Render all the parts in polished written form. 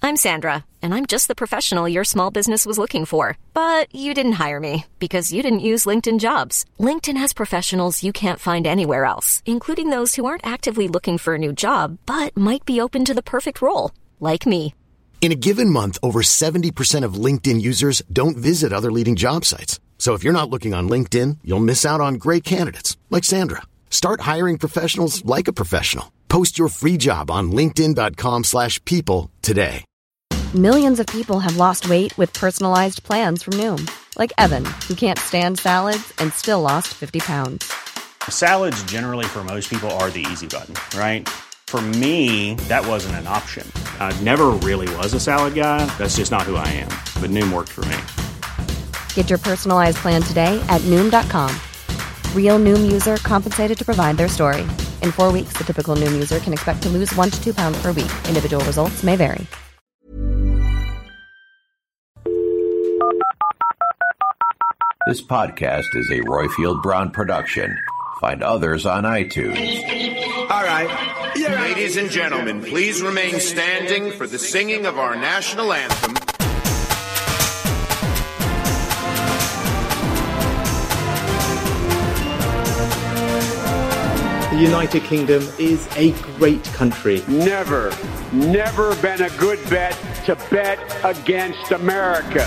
I'm Sandra, and I'm just the professional your small business was looking for. But you didn't hire me because you didn't use LinkedIn Jobs. LinkedIn has professionals you can't find anywhere else, including those who aren't actively looking for a new job, but might be open to the perfect role, like me. In a given month, over 70% of LinkedIn users don't visit other leading job sites. So if you're not looking on LinkedIn, you'll miss out on great candidates like Sandra. Start hiring professionals like a professional. Post your free job on linkedin.com/people today. Millions of people have lost weight with personalized plans from Noom. Like Evan, who can't stand salads and still lost 50 pounds. Salads generally for most people are the easy button, right? For me, that wasn't an option. I never really was a salad guy. That's just not who I am. But Noom worked for me. Get your personalized plan today at Noom.com. Real Noom user compensated to provide their story. In 4 weeks, the typical Noom user can expect to lose 1 to 2 pounds per week. Individual results may vary. This podcast is a Royfield Brown production. Find others on iTunes. All right. Ladies and gentlemen, please remain standing for the singing of our national anthem. The United Kingdom is a great country. Never been a good bet to bet against America.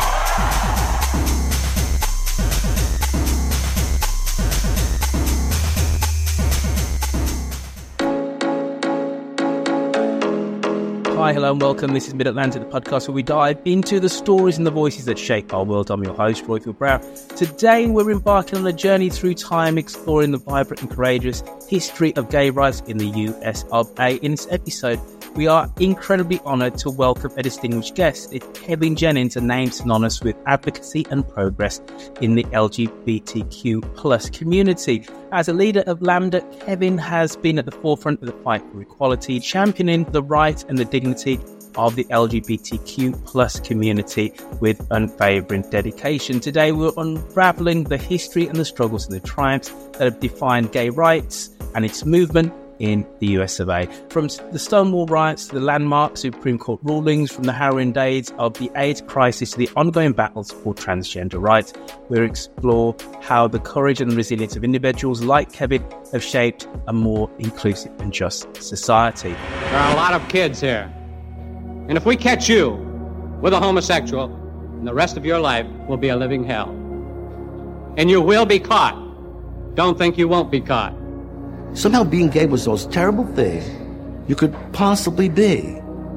Hi, hello and welcome. This is Mid-Atlantic, the podcast where we dive into the stories and the voices that shape our world. I'm your host, Royfield Brown. Today, we're embarking on a journey through time, exploring the vibrant and courageous history of gay rights in the US of A. In this episode, we are incredibly honoured to welcome a distinguished guest. It's Kevin Jennings, a name synonymous with advocacy and progress in the LGBTQ plus community. As a leader of Lambda, Kevin has been at the forefront of the fight for equality, championing the rights and the dignity of the LGBTQ plus community with unwavering dedication. Today, we're unraveling the history and the struggles and the triumphs that have defined gay rights and its movement in the US of A. From the Stonewall riots to the landmark Supreme Court rulings, from the harrowing days of the AIDS crisis to the ongoing battles for transgender rights, we'll explore how the courage and resilience of individuals like Kevin have shaped a more inclusive and just society. There are a lot of kids here. And if we catch you with a homosexual, the rest of your life will be a living hell. And you will be caught. Don't think you won't be caught. Somehow being gay was the most terrible thing you could possibly be.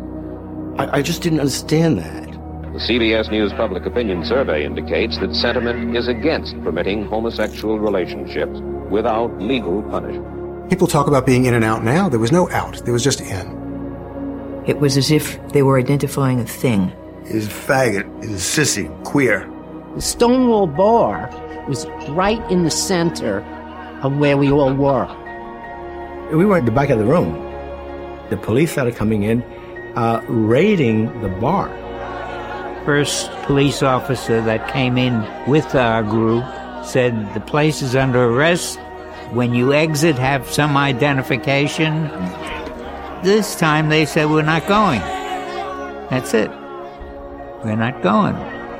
I just didn't understand that. The CBS News Public Opinion Survey indicates that sentiment is against permitting homosexual relationships without legal punishment. People talk about being in and out now. There was no out. There was just in. It was as if they were identifying a thing. He's a faggot. He's a sissy. Queer. The Stonewall Bar was right in the center of where we all were. We were at the back of the room. The police started coming in, raiding the bar. First police officer that came in with our group said, "The place is under arrest. When you exit, have some identification." This time they said, "We're not going." That's it. We're not going.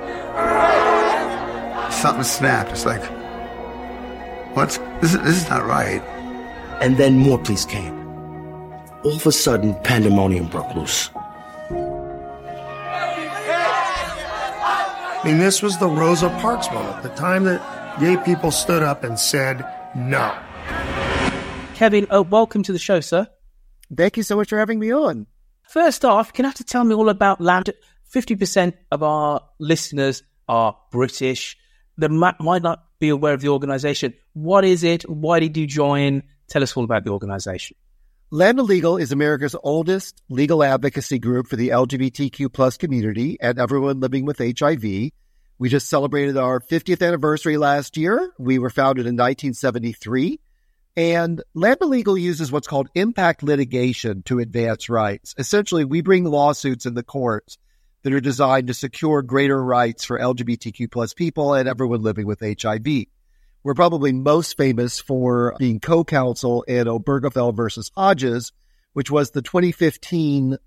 Something snapped. It's like, what's this is not right. And then more police came. All of a sudden, pandemonium broke loose. I mean, this was the Rosa Parks moment, the time that gay people stood up and said no. Kevin, welcome to the show, sir. Thank you so much for having me on. First off, can you have to tell me all about Lambda? 50% of our listeners are British. They might not be aware of the organisation. What is it? Why did you join? Tell us all about the organization. Lambda Legal is America's oldest legal advocacy group for the LGBTQ plus community and everyone living with HIV. We just celebrated our 50th anniversary last year. We were founded in 1973. And Lambda Legal uses what's called impact litigation to advance rights. Essentially, we bring lawsuits in the courts that are designed to secure greater rights for LGBTQ plus people and everyone living with HIV. We're probably most famous for being co-counsel in Obergefell versus Hodges, which was the 2015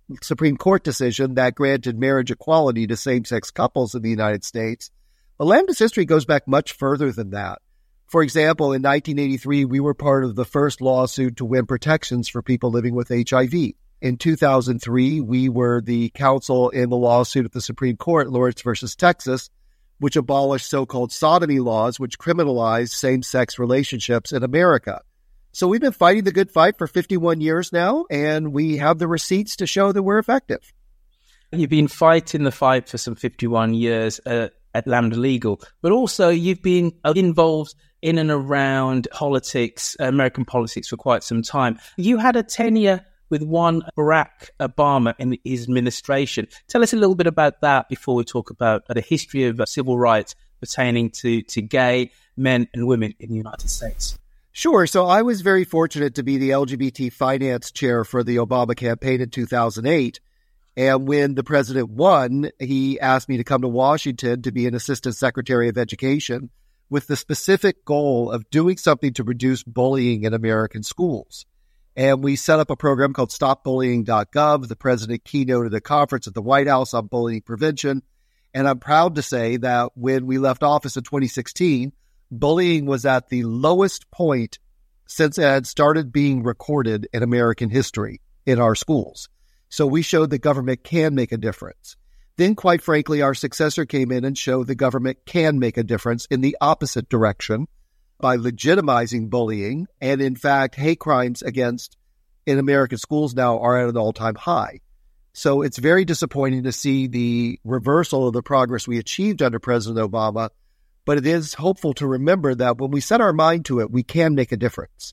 Supreme Court decision that granted marriage equality to same-sex couples in the United States. But Lambda's history goes back much further than that. For example, in 1983, we were part of the first lawsuit to win protections for people living with HIV. In 2003, we were the counsel in the lawsuit at the Supreme Court, Lawrence versus Texas, which abolished so-called sodomy laws, which criminalized same-sex relationships in America. So we've been fighting the good fight for 51 years now, and we have the receipts to show that we're effective. You've been fighting the fight for some 51 years at Lambda Legal, but also you've been involved in and around politics, American politics, for quite some time. You had a tenure with one Barack Obama in his administration. Tell us a little bit about that before we talk about the history of civil rights pertaining to gay men and women in the United States. Sure. So I was very fortunate to be the LGBT finance chair for the Obama campaign in 2008. And when the president won, he asked me to come to Washington to be an assistant secretary of education with the specific goal of doing something to reduce bullying in American schools. And we set up a program called StopBullying.gov. The president keynoted a conference at the White House on bullying prevention. And I'm proud to say that when we left office in 2016, bullying was at the lowest point since it had started being recorded in American history in our schools. So we showed that government can make a difference. Then, quite frankly, our successor came in and showed the government can make a difference in the opposite direction by legitimizing bullying. And in fact, hate crimes against in American schools now are at an all-time high. So it's very disappointing to see the reversal of the progress we achieved under President Obama. But it is hopeful to remember that when we set our mind to it, we can make a difference.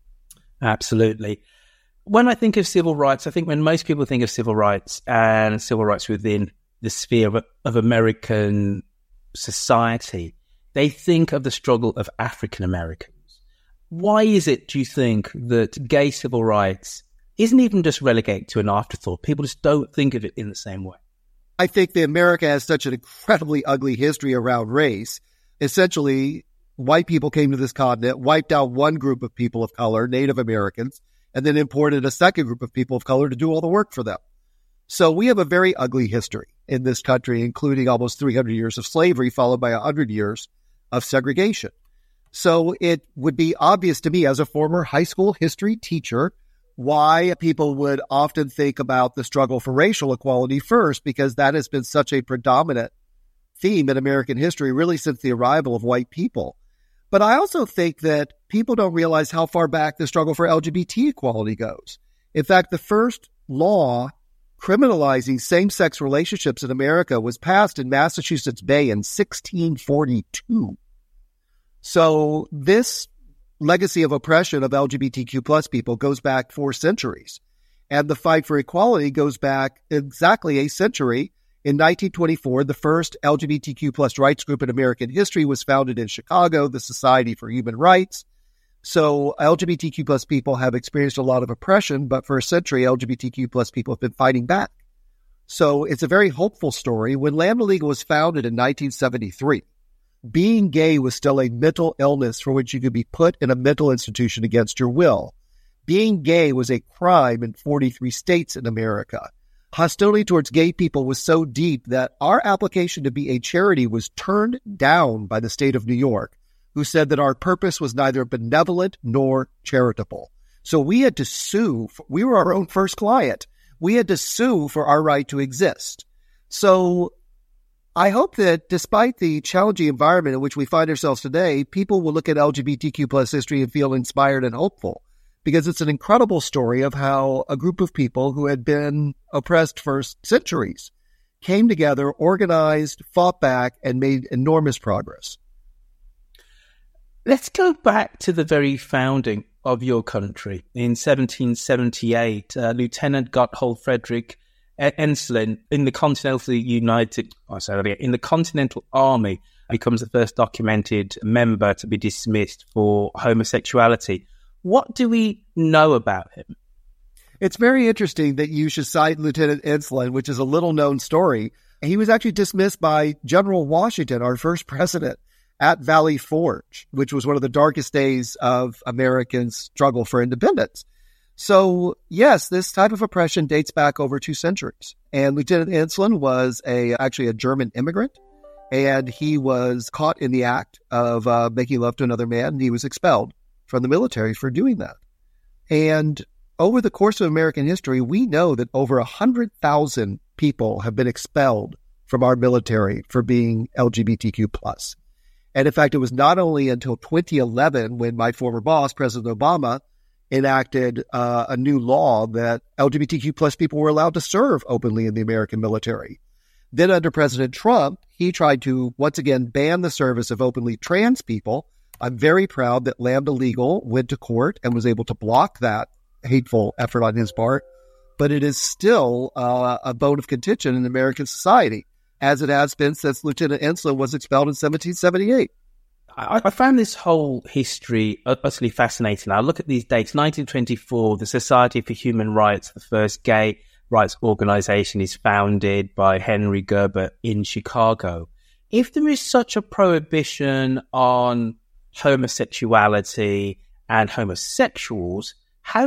Absolutely. When I think of civil rights, I think when most people think of civil rights and civil rights within the sphere of American society, they think of the struggle of African Americans. Why is it, do you think, that gay civil rights isn't even just relegated to an afterthought? People just don't think of it in the same way. I think that America has such an incredibly ugly history around race. Essentially, white people came to this continent, wiped out one group of people of color, Native Americans, and then imported a second group of people of color to do all the work for them. So we have a very ugly history in this country, including almost 300 years of slavery, followed by 100 years of segregation. So it would be obvious to me as a former high school history teacher why people would often think about the struggle for racial equality first, because that has been such a predominant theme in American history, really since the arrival of white people. But I also think that people don't realize how far back the struggle for LGBT equality goes. In fact, the first law criminalizing same-sex relationships in America was passed in Massachusetts Bay in 1642. So this legacy of oppression of LGBTQ plus people goes back 4 centuries. And the fight for equality goes back exactly a century. In 1924, the first LGBTQ plus rights group in American history was founded in Chicago, the Society for Human Rights. So LGBTQ plus people have experienced a lot of oppression, but for a century, LGBTQ plus people have been fighting back. So it's a very hopeful story. When Lambda Legal was founded in 1973, being gay was still a mental illness for which you could be put in a mental institution against your will. Being gay was a crime in 43 states in America. Hostility towards gay people was so deep that our application to be a charity was turned down by the state of New York, who said that our purpose was neither benevolent nor charitable. So we had to sue. We were our own first client. We had to sue for our right to exist. So I hope that despite the challenging environment in which we find ourselves today, people will look at LGBTQ plus history and feel inspired and hopeful, because it's an incredible story of how a group of people who had been oppressed for centuries came together, organized, fought back, and made enormous progress. Let's go back to the very founding of your country. In 1778, Lieutenant Gotthold Frederick Ensslin in the Continental Army becomes the first documented member to be dismissed for homosexuality. What do we know about him? It's very interesting that you should cite Lieutenant Ensslin, which is a little-known story. He was actually dismissed by General Washington, our first president, at Valley Forge, which was one of the darkest days of Americans' struggle for independence. So, yes, this type of oppression dates back over 2 centuries. And Lieutenant Ensslin was actually a German immigrant, and he was caught in the act of making love to another man, and he was expelled from the military for doing that. And over the course of American history, we know that over 100,000 people have been expelled from our military for being LGBTQ+. And in fact, it was not only until 2011 when my former boss, President Obama, enacted a new law that LGBTQ+ people were allowed to serve openly in the American military. Then under President Trump, he tried to once again ban the service of openly trans people. I'm very proud that Lambda Legal went to court and was able to block that hateful effort on his part. But it is still a bone of contention in American society, as it has been since Lieutenant Ensslin was expelled in 1778. I found this whole history utterly fascinating. I look at these dates. 1924, the Society for Human Rights, the first gay rights organization, is founded by Henry Gerber in Chicago. If there is such a prohibition on homosexuality and homosexuals, how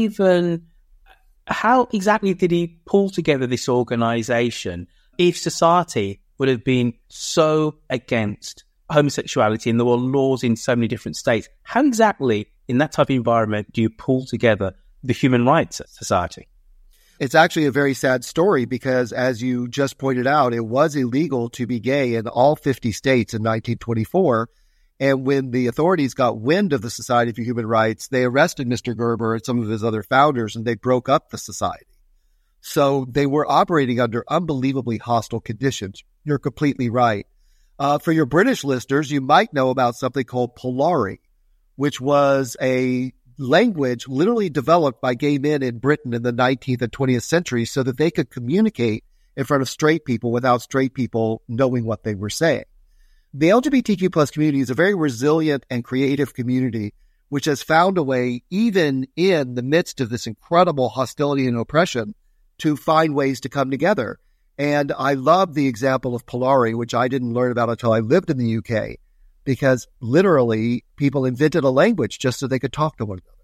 exactly did he pull together this organization if society would have been so against homosexuality and there were laws in so many different states? How exactly in that type of environment do you pull together the Human Rights Society? It's actually a very sad story because, as you just pointed out, it was illegal to be gay in all 50 states in 1924. And when the authorities got wind of the Society for Human Rights, they arrested Mr. Gerber and some of his other founders, and they broke up the society. So they were operating under unbelievably hostile conditions. You're completely right. For your British listeners, you might know about something called Polari, which was a language literally developed by gay men in Britain in the 19th and 20th centuries so that they could communicate in front of straight people without straight people knowing what they were saying. The LGBTQ plus community is a very resilient and creative community, which has found a way, even in the midst of this incredible hostility and oppression, to find ways to come together. And I love the example of Polari, which I didn't learn about until I lived in the UK, because literally people invented a language just so they could talk to one another.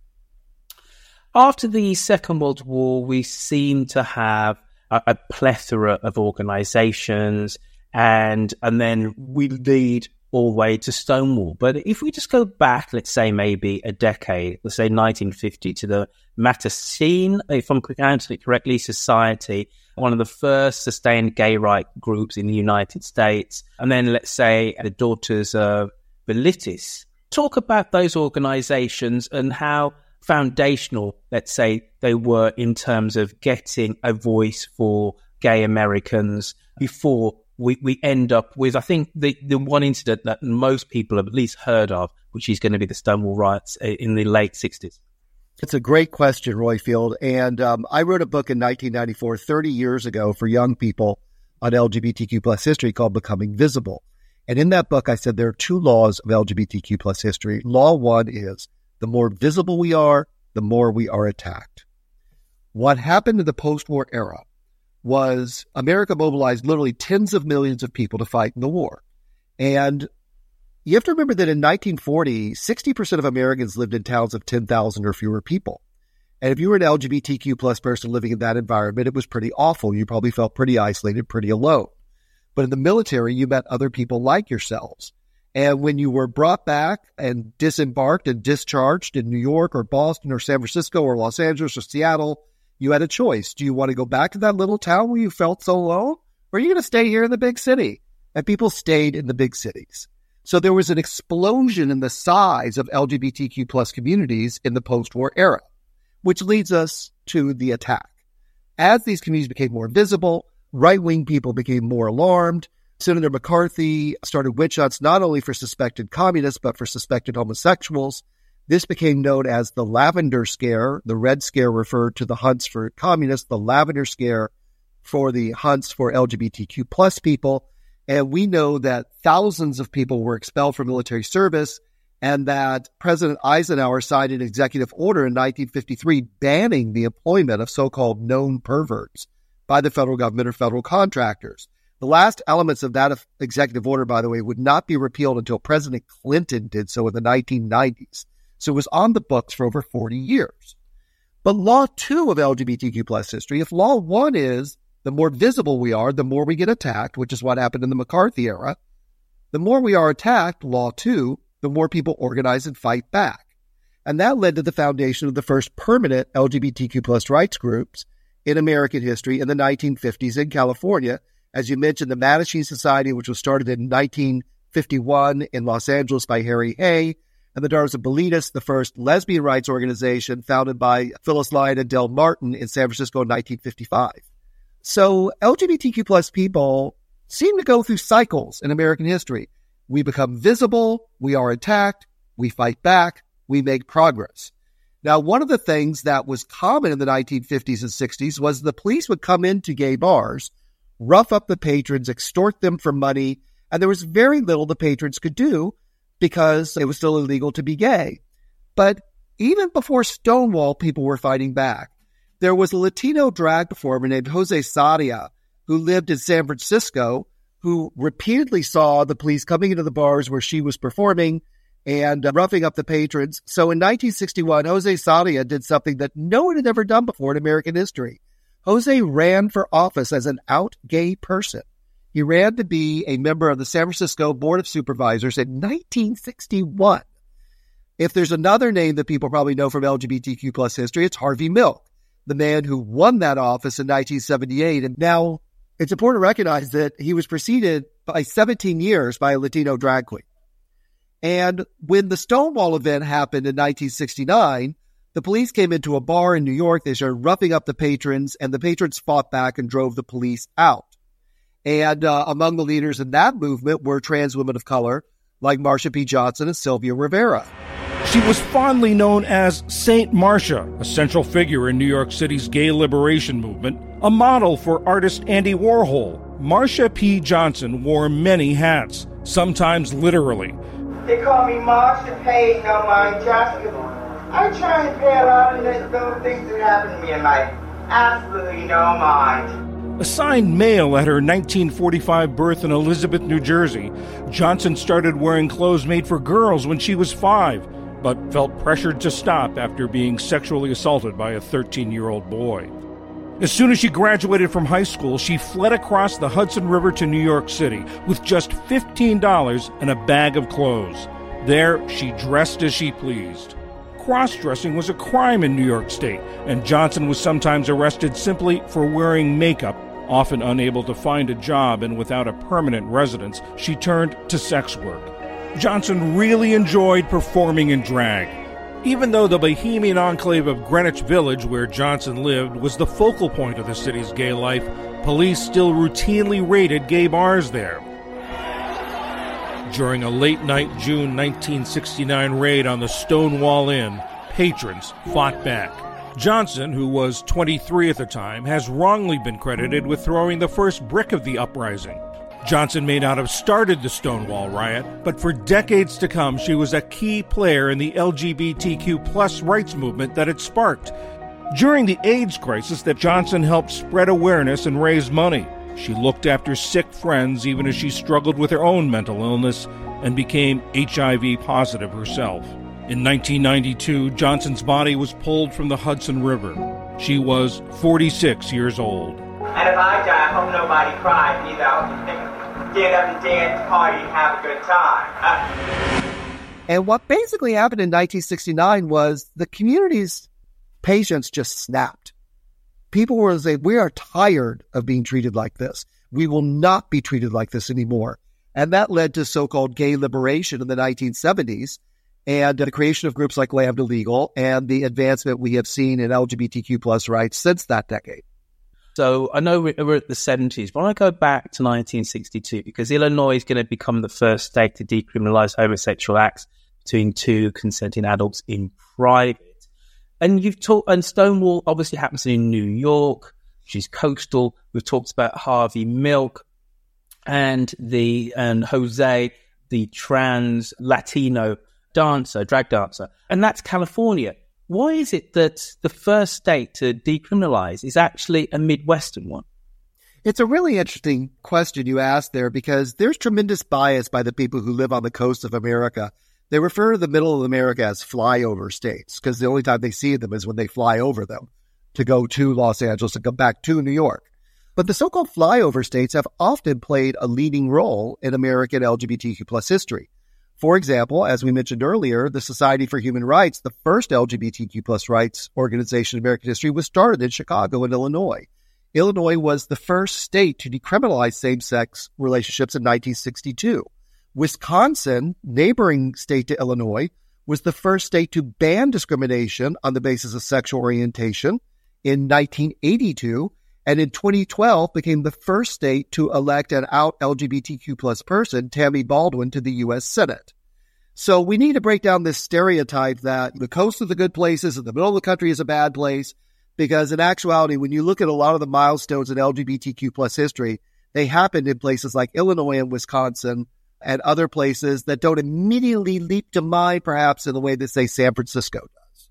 After the Second World War, we seem to have a plethora of organizations, and then we lead all the way to Stonewall. But if we just go back, let's say maybe a decade, let's say 1950, to the Mattachine, if I'm pronouncing it correctly, Society, one of the first sustained gay rights groups in the United States. And then let's say the Daughters of Bilitis. Talk about those organizations and how foundational, let's say, they were in terms of getting a voice for gay Americans before we end up with, I think, the one incident that most people have at least heard of, which is going to be the Stonewall riots in the late 60s. It's a great question, Royfield. And I wrote a book in 1994, 30 years ago, for young people on LGBTQ plus history called Becoming Visible. And in that book, I said there are 2 laws of LGBTQ plus history. Law 1 is the more visible we are, the more we are attacked. What happened in the post-war era was America mobilized literally tens of millions of people to fight in the war. And you have to remember that in 1940, 60% of Americans lived in towns of 10,000 or fewer people. And if you were an LGBTQ plus person living in that environment, it was pretty awful. You probably felt pretty isolated, pretty alone. But in the military, you met other people like yourselves. And when you were brought back and disembarked and discharged in New York or Boston or San Francisco or Los Angeles or Seattle, you had a choice. Do you want to go back to that little town where you felt so alone? Or are you going to stay here in the big city? And people stayed in the big cities. So there was an explosion in the size of LGBTQ plus communities in the post-war era, which leads us to the attack. As these communities became more visible, right-wing people became more alarmed. Senator McCarthy started witch hunts not only for suspected communists, but for suspected homosexuals. This became known as the Lavender Scare. The Red Scare referred to the hunts for communists, the Lavender Scare for the hunts for LGBTQ plus people. And we know that thousands of people were expelled from military service and that President Eisenhower signed an executive order in 1953 banning the employment of so-called known perverts by the federal government or federal contractors. The last elements of that executive order, by the way, would not be repealed until President Clinton did so in the 1990s. So it was on the books for over 40 years. But law 2 of LGBTQ plus history, if law 1 is the more visible we are, the more we get attacked, which is what happened in the McCarthy era, the more we are attacked, law 2, the more people organize and fight back. And that led to the foundation of the first permanent LGBTQ plus rights groups in American history in the 1950s in California. As you mentioned, the Mattachine Society, which was started in 1951 in Los Angeles by Harry Hay, and the Daughters of Bilitis, the first lesbian rights organization founded by Phyllis Lyon and Del Martin in San Francisco in 1955. So LGBTQ plus people seem to go through cycles in American history. We become visible, we are attacked, we fight back, we make progress. Now, one of the things that was common in the 1950s and 60s was the police would come into gay bars, rough up the patrons, extort them for money, and there was very little the patrons could do because it was still illegal to be gay. But even before Stonewall, people were fighting back. There was a Latino drag performer named Jose Sadia who lived in San Francisco, who repeatedly saw the police coming into the bars where she was performing and roughing up the patrons. So in 1961, Jose Sadia did something that no one had ever done before in American history. Jose ran for office as an out gay person. He ran to be a member of the San Francisco Board of Supervisors in 1961. If there's another name that people probably know from LGBTQ plus history, it's Harvey Milk, the man who won that office in 1978. And now it's important to recognize that he was preceded by 17 years by a Latino drag queen. And when the Stonewall event happened in 1969, the police came into a bar in New York. They started roughing up the patrons, and the patrons fought back and drove the police out. And among the leaders in that movement were trans women of color like Marsha P. Johnson and Sylvia Rivera. She was fondly known as Saint Marcia, a central figure in New York City's gay liberation movement, a model for artist Andy Warhol. Marsha P. Johnson wore many hats, sometimes literally. They call me Marsha P. No Mind Johnson. I try and pay a lot of little things that happen to me in life. Absolutely no mind. Assigned male at her 1945 birth in Elizabeth, New Jersey, Johnson started wearing clothes made for girls when she was 5, but felt pressured to stop after being sexually assaulted by a 13-year-old boy. As soon as she graduated from high school, she fled across the Hudson River to New York City with just $15 and a bag of clothes. There, she dressed as she pleased. Cross-dressing was a crime in New York State, and Johnson was sometimes arrested simply for wearing makeup. Often unable to find a job and without a permanent residence, she turned to sex work. Johnson really enjoyed performing in drag. Even though the bohemian enclave of Greenwich Village, where Johnson lived, was the focal point of the city's gay life, police still routinely raided gay bars there. During a late-night June 1969 raid on the Stonewall Inn, patrons fought back. Johnson, who was 23 at the time, has wrongly been credited with throwing the first brick of the uprising. Johnson may not have started the Stonewall riot, but for decades to come, she was a key player in the LGBTQ plus rights movement that it sparked. During the AIDS crisis that Johnson helped spread awareness and raise money. She looked after sick friends even as she struggled with her own mental illness and became HIV positive herself. In 1992, Johnson's body was pulled from the Hudson River. She was 46 years old. And if I die, I hope nobody cries either. I hope you get up and dance, party, and have a good time. And what basically happened in 1969 was the community's patience just snapped. People were saying, we are tired of being treated like this. We will not be treated like this anymore. And that led to so-called gay liberation in the 1970s and the creation of groups like Lambda Legal and the advancement we have seen in LGBTQ plus rights since that decade. So I know we're at the 70s, but I go back to 1962 because Illinois is going to become the first state to decriminalize homosexual acts between two consenting adults in private. And you've talked, and Stonewall obviously happens in New York, which is coastal. We've talked about Harvey Milk and Jose, the trans Latino dancer, drag dancer, and that's California. Why is it that the first state to decriminalize is actually a Midwestern one? It's a really interesting question you asked there because there's tremendous bias by the people who live on the coast of America They refer to the middle of America as flyover states because the only time they see them is when they fly over them to go to Los Angeles and come back to New York. But the so-called flyover states have often played a leading role in American LGBTQ plus history. For example, as we mentioned earlier, the Society for Human Rights, the first LGBTQ plus rights organization in American history, was started in Chicago in Illinois. Illinois was the first state to decriminalize same-sex relationships in 1962. Wisconsin, neighboring state to Illinois, was the first state to ban discrimination on the basis of sexual orientation in 1982, and in 2012 became the first state to elect an out LGBTQ plus person, Tammy Baldwin, to the U.S. Senate. So we need to break down this stereotype that the coast of the good places and the middle of the country is a bad place, because in actuality, when you look at a lot of the milestones in LGBTQ plus history, they happened in places like Illinois and Wisconsin and other places that don't immediately leap to mind, perhaps in the way that, say, San Francisco does.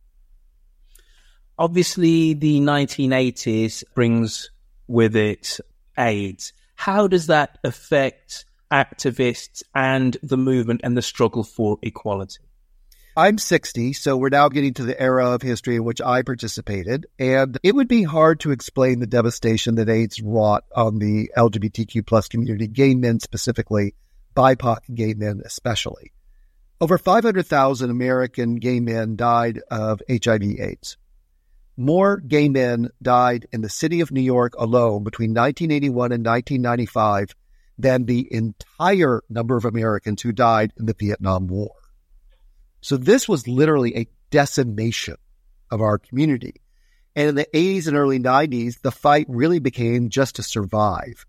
Obviously, the 1980s brings with it AIDS. How does that affect activists and the movement and the struggle for equality? I'm 60, so we're now getting to the era of history in which I participated, and it would be hard to explain the devastation that AIDS wrought on the LGBTQ plus community, gay men specifically, BIPOC gay men especially. Over 500,000 American gay men died of HIV/AIDS. More gay men died in the city of New York alone between 1981 and 1995 than the entire number of Americans who died in the Vietnam War. So this was literally a decimation of our community. And in the 80s and early 90s, the fight really became just to survive.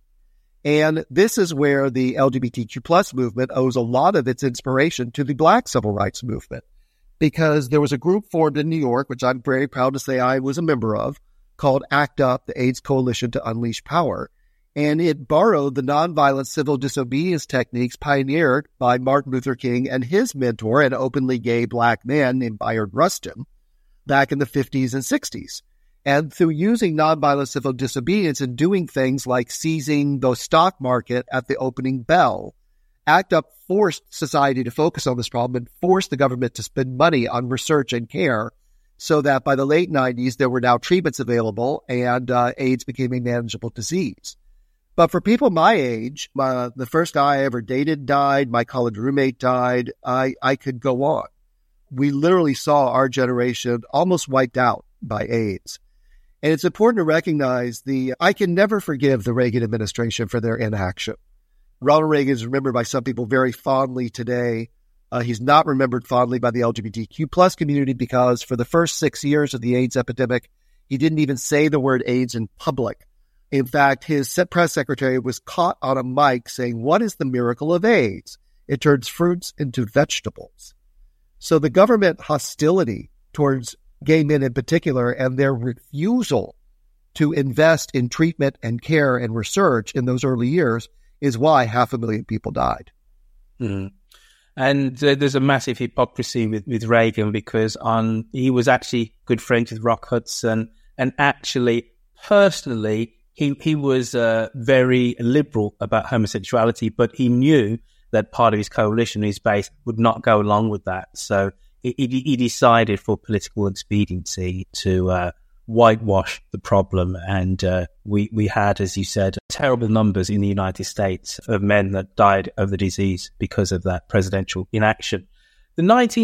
And this is where the LGBTQ plus movement owes a lot of its inspiration to the Black civil rights movement, because there was a group formed in New York, which I'm very proud to say I was a member of, called ACT UP, the AIDS Coalition to Unleash Power. And it borrowed the nonviolent civil disobedience techniques pioneered by Martin Luther King and his mentor, an openly gay Black man named Bayard Rustin, back in the 50s and 60s. And through using nonviolent civil disobedience and doing things like seizing the stock market at the opening bell, ACT UP forced society to focus on this problem and forced the government to spend money on research and care, so that by the late 90s, there were now treatments available and AIDS became a manageable disease. But for people my age, the first guy I ever dated died, my college roommate died, I could go on. We literally saw our generation almost wiped out by AIDS. And it's important to recognize I can never forgive the Reagan administration for their inaction. Ronald Reagan is remembered by some people very fondly today. He's not remembered fondly by the LGBTQ plus community because for the first 6 years of the AIDS epidemic, he didn't even say the word AIDS in public. In fact, his press secretary was caught on a mic saying, "What is the miracle of AIDS? It turns fruits into vegetables." So the government hostility towards gay men in particular and their refusal to invest in treatment and care and research in those early years is why 500,000 people died. Mm. And there's a massive hypocrisy with Reagan because he was actually good friends with Rock Hudson, and actually, personally, he was very liberal about homosexuality, but he knew that part of his coalition, his base, would not go along with that. So he decided for political expediency to whitewash the problem. And we had, as you said, terrible numbers in the United States of men that died of the disease because of that presidential inaction. The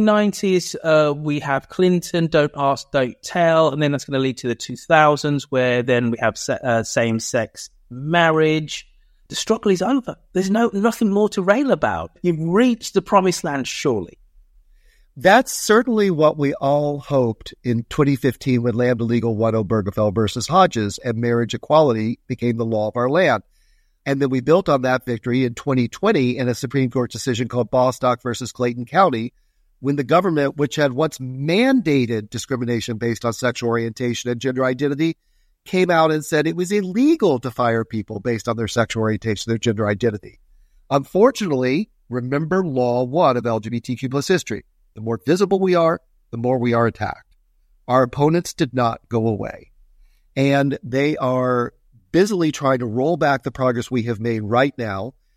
1990s, we have Clinton, Don't Ask, Don't Tell, and then that's going to lead to the 2000s, where then we have same-sex marriage. The struggle is over. There's nothing more to rail about. You've reached the promised land, surely. That's certainly what we all hoped in 2015 when Lambda Legal won Obergefell versus Hodges and marriage equality became the law of our land. And then we built on that victory in 2020 in a Supreme Court decision called Bostock versus Clayton County, when the government, which had once mandated discrimination based on sexual orientation and gender identity, came out and said it was illegal to fire people based on their sexual orientation, their gender identity. Unfortunately, remember Law 1 of LGBTQ plus history. The more visible we are, the more we are attacked. Our opponents did not go away. And they are busily trying to roll back the progress we have made right now.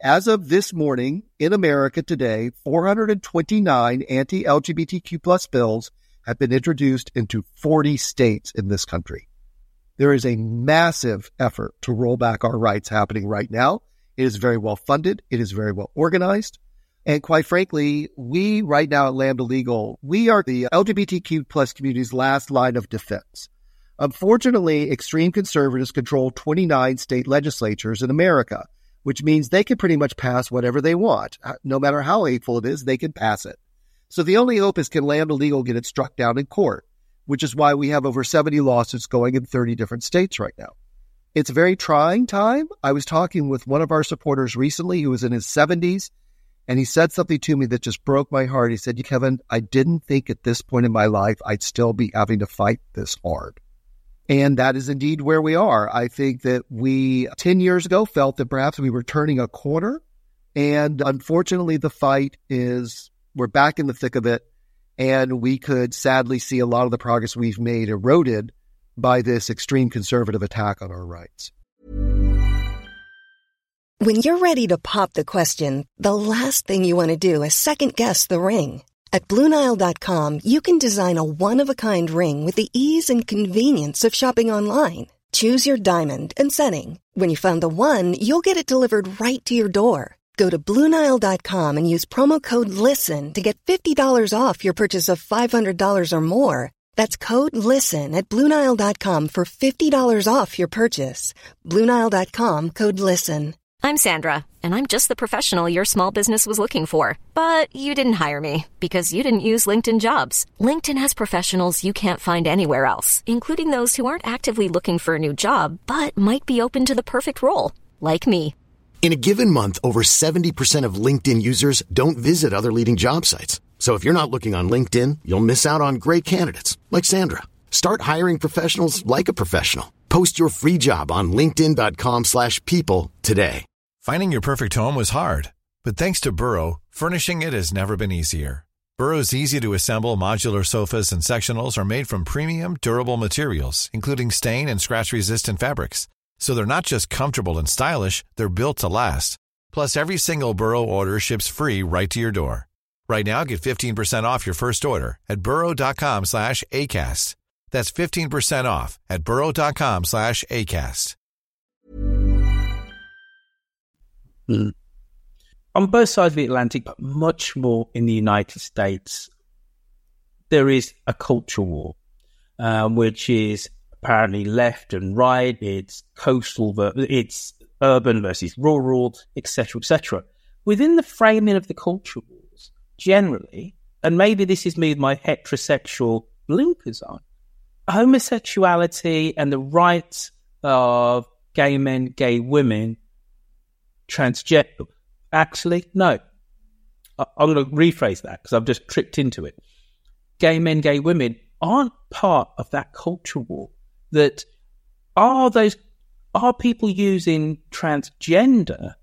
As of this morning, in America today, 429 anti-LGBTQ plus bills have been introduced into 40 states in this country. There is a massive effort to roll back our rights happening right now. It is very well funded. It is very well organized. And quite frankly, we right now at Lambda Legal, we are the LGBTQ plus community's last line of defense. Unfortunately, extreme conservatives control 29 state legislatures in America, which means they can pretty much pass whatever they want. No matter how hateful it is, they can pass it. So the only hope is, can Lambda Legal get it struck down in court, which is why we have over 70 lawsuits going in 30 different states right now. It's a very trying time. I was talking with one of our supporters recently who was in his 70s, and he said something to me that just broke my heart. He said, Kevin, I didn't think at this point in my life I'd still be having to fight this hard. And that is indeed where we are. I think that we, 10 years ago, felt that perhaps we were turning a corner. And unfortunately, the fight is, we're back in the thick of it. And we could sadly see a lot of the progress we've made eroded by this extreme conservative attack on our rights. When you're ready to pop the question, the last thing you want to do is second-guess the ring. At BlueNile.com, you can design a one-of-a-kind ring with the ease and convenience of shopping online. Choose your diamond and setting. When you find the one, you'll get it delivered right to your door. Go to BlueNile.com and use promo code LISTEN to get $50 off your purchase of $500 or more. That's code LISTEN at BlueNile.com for $50 off your purchase. BlueNile.com, code LISTEN. I'm Sandra, and I'm just the professional your small business was looking for. But you didn't hire me because you didn't use LinkedIn Jobs. LinkedIn has professionals you can't find anywhere else, including those who aren't actively looking for a new job, but might be open to the perfect role, like me. In a given month, over 70% of LinkedIn users don't visit other leading job sites. So if you're not looking on LinkedIn, you'll miss out on great candidates like Sandra. Start hiring professionals like a professional. Post your free job on linkedin.com/people today. Finding your perfect home was hard, but thanks to Burrow, furnishing it has never been easier. Burrow's easy-to-assemble modular sofas and sectionals are made from premium, durable materials, including stain and scratch-resistant fabrics. So they're not just comfortable and stylish, they're built to last. Plus, every single Burrow order ships free right to your door. Right now, get 15% off your first order at burrow.com/ACAST. That's 15% off at burrow.com/ACAST. On both sides of the Atlantic, but much more in the United States, there is a culture war, which is apparently left and right. It's coastal, it's urban versus rural, etc., etc. Within the framing of the culture wars, generally, and maybe this is me with my heterosexual blinkers on, homosexuality and the rights of gay men, gay women, transgender. Actually, no. I'm going to rephrase that because I've just tripped into it. Gay men, gay women aren't part of that culture war. That are people using transgender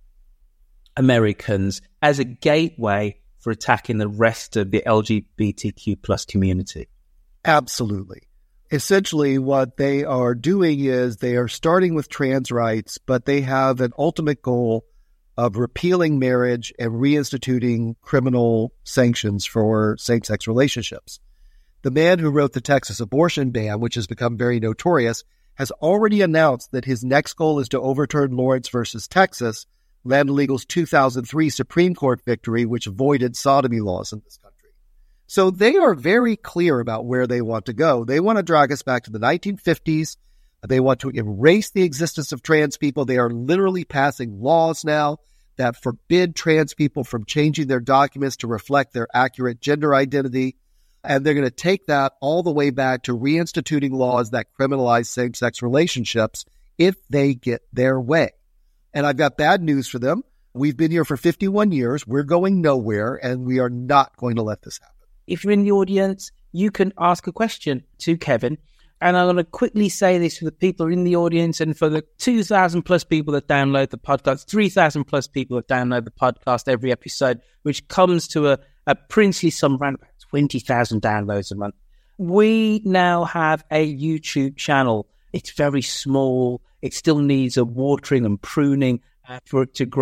Americans as a gateway for attacking the rest of the LGBTQ plus community? Absolutely. Essentially, what they are doing is they are starting with trans rights, but they have an ultimate goal of repealing marriage and reinstituting criminal sanctions for same-sex relationships. The man who wrote the Texas abortion ban, which has become very notorious, has already announced that his next goal is to overturn Lawrence versus Texas, Lambda Legal's 2003 Supreme Court victory, which voided sodomy laws in this country. So they are very clear about where they want to go. They want to drag us back to the 1950s. They want to erase the existence of trans people. They are literally passing laws now that forbid trans people from changing their documents to reflect their accurate gender identity. And they're going to take that all the way back to reinstituting laws that criminalize same-sex relationships if they get their way. And I've got bad news for them. We've been here for 51 years. We're going nowhere, and we are not going to let this happen. If you're in the audience, you can ask a question to Kevin. And I'm going to quickly say this for the people in the audience and for the 2,000 plus people that download the podcast, 3,000 plus people that download the podcast every episode, which comes to a princely sum around about 20,000 downloads a month. We now have a YouTube channel. It's very small. It still needs a watering and pruning for it to grow.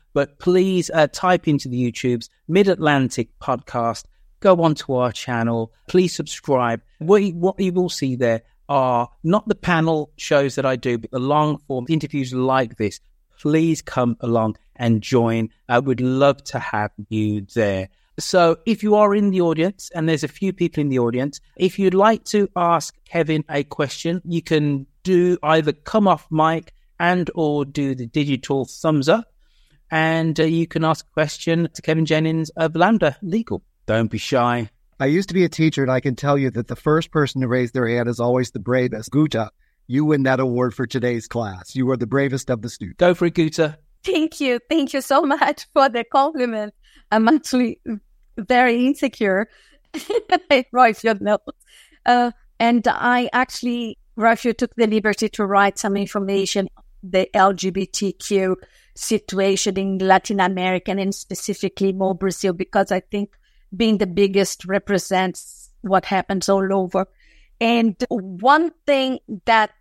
But please type into the YouTubes Mid-Atlantic Podcast. Go onto our channel. Please subscribe. What you will see there are not the panel shows that I do, but the long-form interviews like this. Please come along and join. I would love to have you there. So if you are in the audience, and there's a few people in the audience, if you'd like to ask Kevin a question, you can do either come off mic and or do the digital thumbs up, and you can ask a question to Kevin Jennings of Lambda Legal. Don't be shy. I used to be a teacher, and I can tell you that the first person to raise their hand is always the bravest. Guta, you win that award for today's class. You are the bravest of the students. Go for it, Guta. Thank you. Thank you so much for the compliment. I'm actually very insecure. Roifield knows. And I actually, Roifield took the liberty to write some information on the LGBTQ situation in Latin America and specifically more Brazil, because I think being the biggest represents what happens all over. And one thing that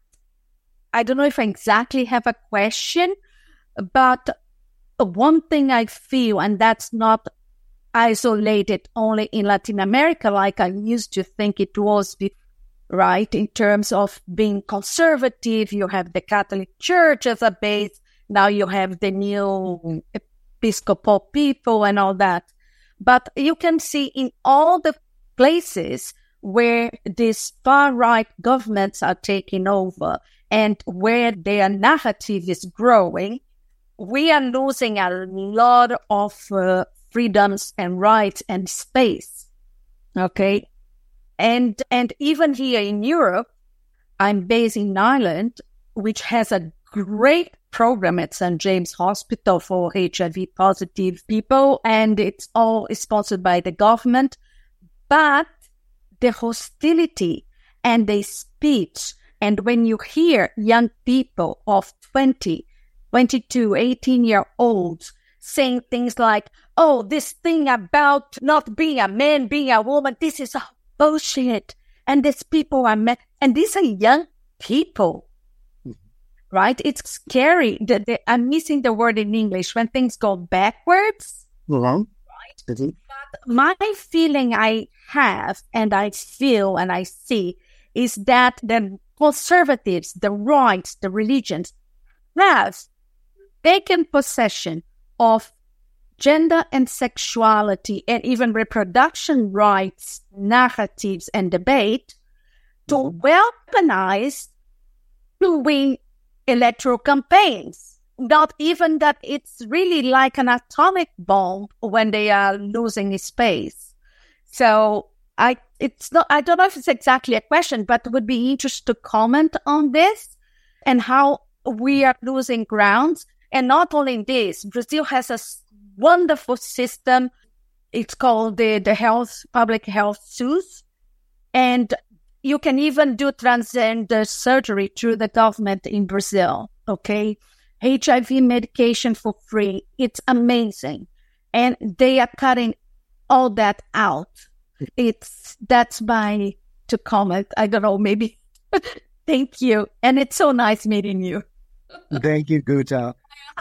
I don't know if I exactly have a question, but one thing I feel, and that's not isolated only in Latin America like I used to think it was, right? In terms of being conservative, you have the Catholic Church as a base. Now you have the new Episcopal people and all that. But you can see in all the places where these far-right governments are taking over and where their narrative is growing, we are losing a lot of freedoms and rights and space, okay? And even here in Europe, I'm based in Ireland, which has a great program at St. James Hospital for HIV-positive people, and it's all sponsored by the government. But the hostility and the speech, and when you hear young people of 20, 22, 18-year-olds saying things like, oh, this thing about not being a man, being a woman, this is bullshit. And these people are men, and these are young people, right? It's scary. I'm missing the word in English, when things go backwards. Right? But my feeling I have, and I feel and I see, is that the conservatives, the rights, the religions have taken possession of gender and sexuality and even reproduction rights, narratives and debate to weaponize to win electoral campaigns. Not even that it's really like an atomic bomb when they are losing space. So I don't know if it's exactly a question, but would be interested to comment on this and how we are losing ground. And not only this, Brazil has a wonderful system. It's called the public health SUS. And you can even do transgender surgery through the government in Brazil, okay? HIV medication for free. It's amazing. And they are cutting all that out. That's my to comment. I don't know, maybe. Thank you. And it's so nice meeting you. Thank you, Guta.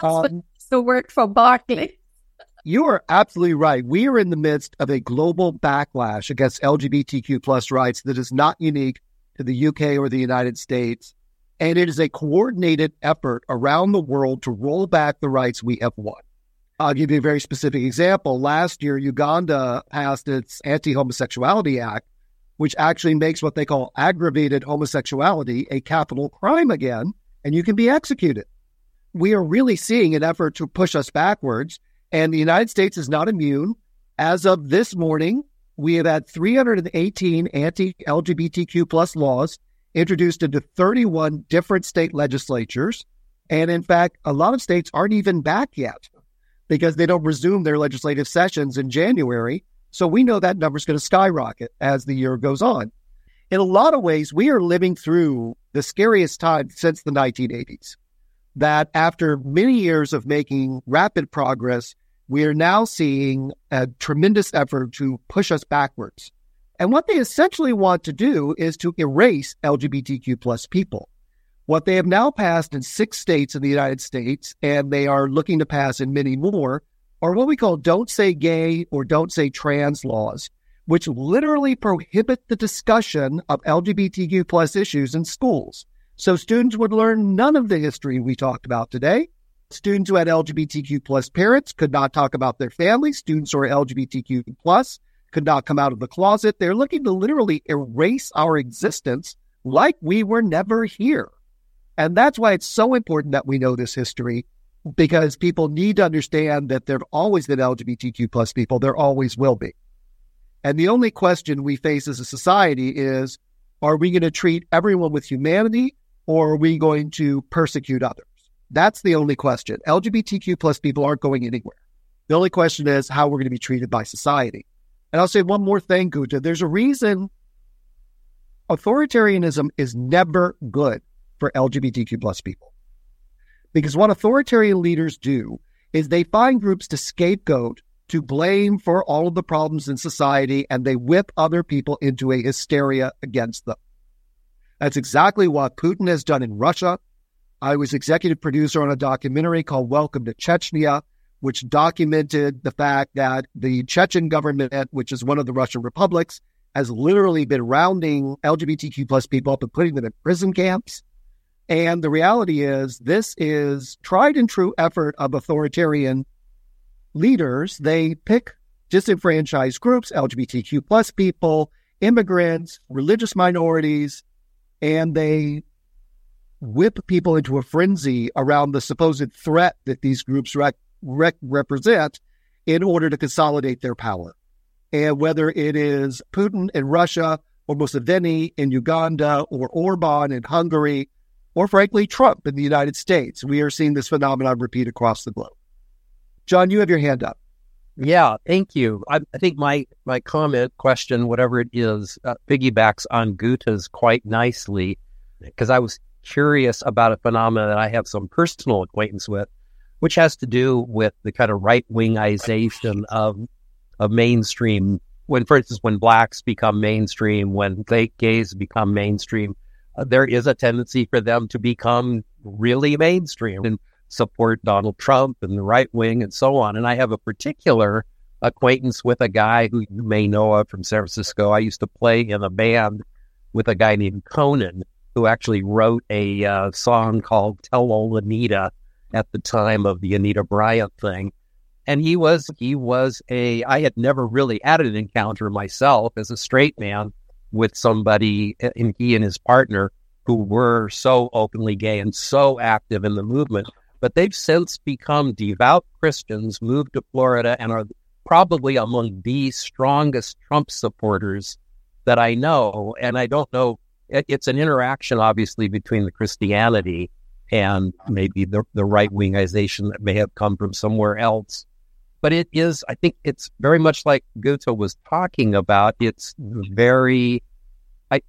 To work for Barclays. You are absolutely right. We are in the midst of a global backlash against LGBTQ plus rights that is not unique to the UK or the United States. And it is a coordinated effort around the world to roll back the rights we have won. I'll give you a very specific example. Last year, Uganda passed its Anti-Homosexuality Act, which actually makes what they call aggravated homosexuality a capital crime again, and you can be executed. We are really seeing an effort to push us backwards, and the United States is not immune. As of this morning, we have had 318 anti-LGBTQ plus laws introduced into 31 different state legislatures. And in fact, a lot of states aren't even back yet because they don't resume their legislative sessions in January. So we know that number is going to skyrocket as the year goes on. In a lot of ways, we are living through the scariest time since the 1980s. That after many years of making rapid progress, we are now seeing a tremendous effort to push us backwards. And what they essentially want to do is to erase LGBTQ plus people. What they have now passed in 6 states in the United States, and they are looking to pass in many more, are what we call don't say gay or don't say trans laws, which literally prohibit the discussion of LGBTQ plus issues in schools. So students would learn none of the history we talked about today. Students who had LGBTQ plus parents could not talk about their families. Students who are LGBTQ plus could not come out of the closet. They're looking to literally erase our existence like we were never here. And that's why it's so important that we know this history, because people need to understand that there have always been LGBTQ plus people. There always will be. And the only question we face as a society is, are we going to treat everyone with humanity, or are we going to persecute others? That's the only question. LGBTQ plus people aren't going anywhere. The only question is how we're going to be treated by society. And I'll say one more thing, Guta. There's a reason authoritarianism is never good for LGBTQ plus people. Because what authoritarian leaders do is they find groups to scapegoat, to blame for all of the problems in society, and they whip other people into a hysteria against them. That's exactly what Putin has done in Russia. I was executive producer on a documentary called Welcome to Chechnya, which documented the fact that the Chechen government, which is one of the Russian republics, has literally been rounding LGBTQ plus people up and putting them in prison camps. And the reality is, this is tried and true effort of authoritarian leaders. They pick disenfranchised groups, LGBTQ plus people, immigrants, religious minorities, and they whip people into a frenzy around the supposed threat that these groups represent in order to consolidate their power. And whether it is Putin in Russia, or Museveni in Uganda, or Orban in Hungary, or frankly, Trump in the United States, we are seeing this phenomenon repeat across the globe. John, you have your hand up. Yeah, thank you. I think my comment, question, whatever it is, piggybacks on Guta's quite nicely, because I was curious about a phenomenon that I have some personal acquaintance with, which has to do with the kind of right-wingization of mainstream. When, for instance, when blacks become mainstream, when gays become mainstream, there is a tendency for them to become really mainstream and support Donald Trump and the right wing and so on. And I have a particular acquaintance with a guy who you may know of from San Francisco. I used to play in a band with a guy named Conan, who actually wrote a song called Tell Old Anita at the time of the Anita Bryant thing. And I had never really had an encounter myself as a straight man with somebody, and he and his partner, who were so openly gay and so active in the movement. But they've since become devout Christians, moved to Florida, and are probably among the strongest Trump supporters that I know. And I don't know, it's an interaction, obviously, between the Christianity and maybe the right-wingization that may have come from somewhere else. But it is, I think it's very much like Guta was talking about. It's very, I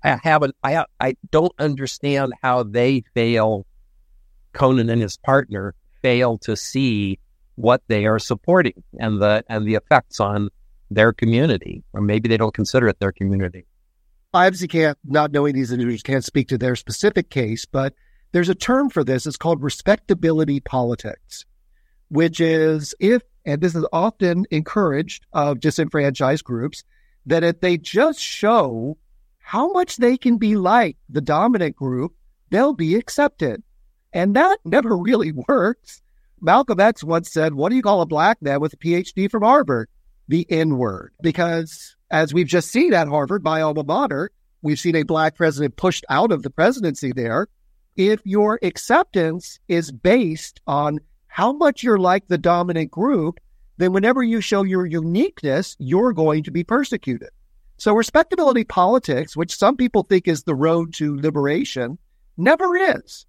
don't understand how they fail, Conan and his partner fail to see what they are supporting and the effects on their community, or maybe they don't consider it their community. I obviously can't, not knowing these individuals, can't speak to their specific case, but there's a term for this. It's called respectability politics, which is and this is often encouraged of disenfranchised groups, that if they just show how much they can be like the dominant group, they'll be accepted. And that never really works. Malcolm X once said, what do you call a black man with a PhD from Harvard? The N-word. Because as we've just seen at Harvard, my alma mater, we've seen a black president pushed out of the presidency there. If your acceptance is based on how much you're like the dominant group, then whenever you show your uniqueness, you're going to be persecuted. So respectability politics, which some people think is the road to liberation, never is.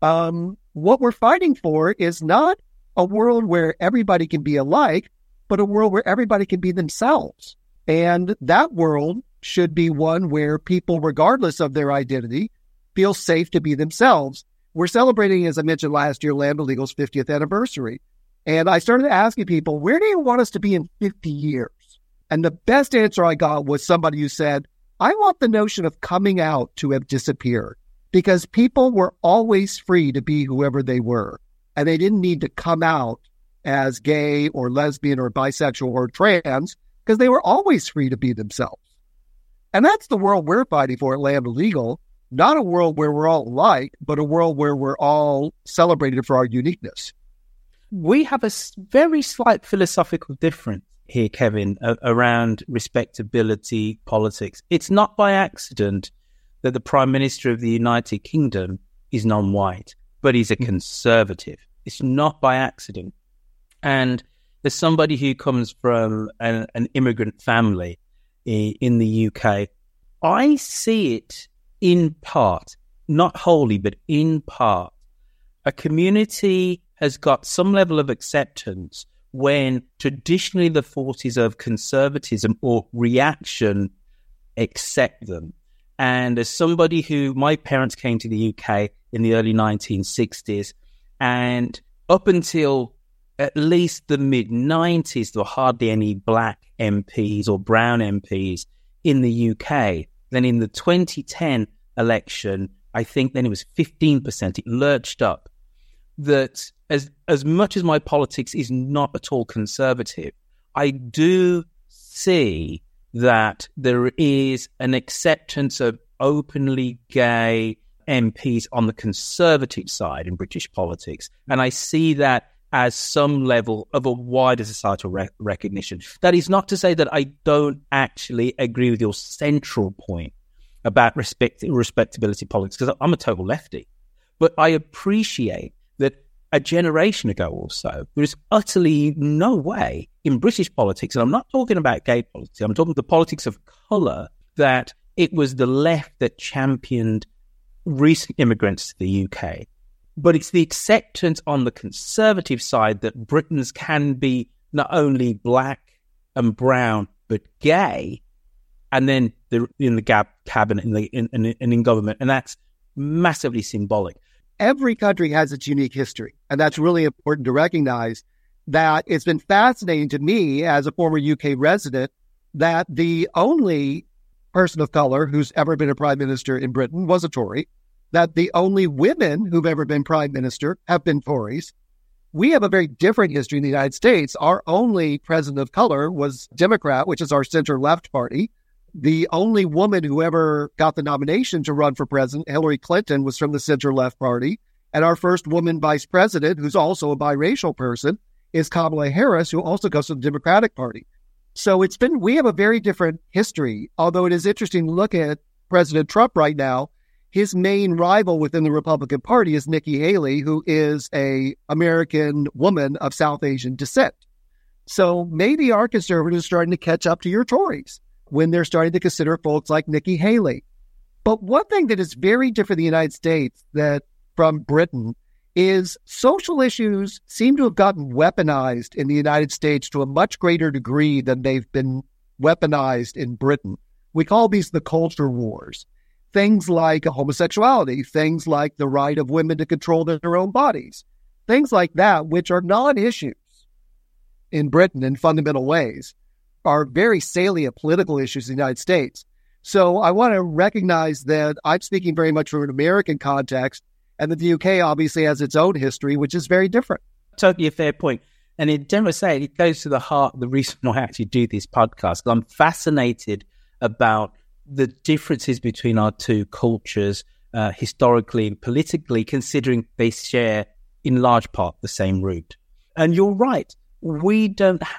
What we're fighting for is not a world where everybody can be alike, but a world where everybody can be themselves. And that world should be one where people, regardless of their identity, feel safe to be themselves. We're celebrating, as I mentioned last year, Land Illegal's 50th anniversary. And I started asking people, where do you want us to be in 50 years? And the best answer I got was somebody who said, I want the notion of coming out to have disappeared. because people were always free to be whoever they were, and they didn't need to come out as gay or lesbian or bisexual or trans, because they were always free to be themselves. And that's the world we're fighting for at Lambda Legal, not a world where we're all alike, but a world where we're all celebrated for our uniqueness. We have a very slight philosophical difference here, Kevin, around respectability politics. It's not by accident that the Prime Minister of the United Kingdom is non-white, but he's a conservative. It's not by accident. And as somebody who comes from an immigrant family in the UK, I see it in part, not wholly, but in part. A community has got some level of acceptance when traditionally the forces of conservatism or reaction accept them. And as somebody who, my parents came to the UK in the early 1960s, and up until at least the mid-90s, there were hardly any black MPs or brown MPs in the UK. Then in the 2010 election, I think then it was 15%. It lurched up. That as much as my politics is not at all conservative, I do see that there is an acceptance of openly gay MPs on the conservative side in British politics. And I see that as some level of a wider societal recognition. That is not to say that I don't actually agree with your central point about respectability politics, because I'm a total lefty. But I appreciate that a generation ago or so, there is utterly no way in British politics, and I'm not talking about gay politics, I'm talking the politics of colour, that it was the left that championed recent immigrants to the UK. But it's the acceptance on the conservative side that Britons can be not only black and brown, but gay, and then in the cabinet and in government. And that's massively symbolic. Every country has its unique history, and that's really important to recognize. That it's been fascinating to me as a former UK resident that the only person of color who's ever been a prime minister in Britain was a Tory, that the only women who've ever been prime minister have been Tories. We have a very different history in the United States. Our only president of color was Democrat, which is our center-left party. The only woman who ever got the nomination to run for president, Hillary Clinton, was from the center-left party. And our first woman vice president, who's also a biracial person, is Kamala Harris, who also goes to the Democratic Party. So we have a very different history, although it is interesting to look at President Trump right now. His main rival within the Republican Party is Nikki Haley, who is an American woman of South Asian descent. So maybe our conservatives are starting to catch up to your Tories when they're starting to consider folks like Nikki Haley. But one thing that is very different in the United States from Britain is social issues seem to have gotten weaponized in the United States to a much greater degree than they've been weaponized in Britain. We call these the culture wars. Things like homosexuality, things like the right of women to control their own bodies, things like that, which are non-issues in Britain in fundamental ways, are very salient political issues in the United States. So I want to recognize that I'm speaking very much from an American context, and that the UK obviously has its own history, which is very different. Totally a fair point. And in general, it goes to the heart of the reason why I actually do this podcast. I'm fascinated about the differences between our two cultures, historically and politically, considering they share in large part the same root. And you're right, we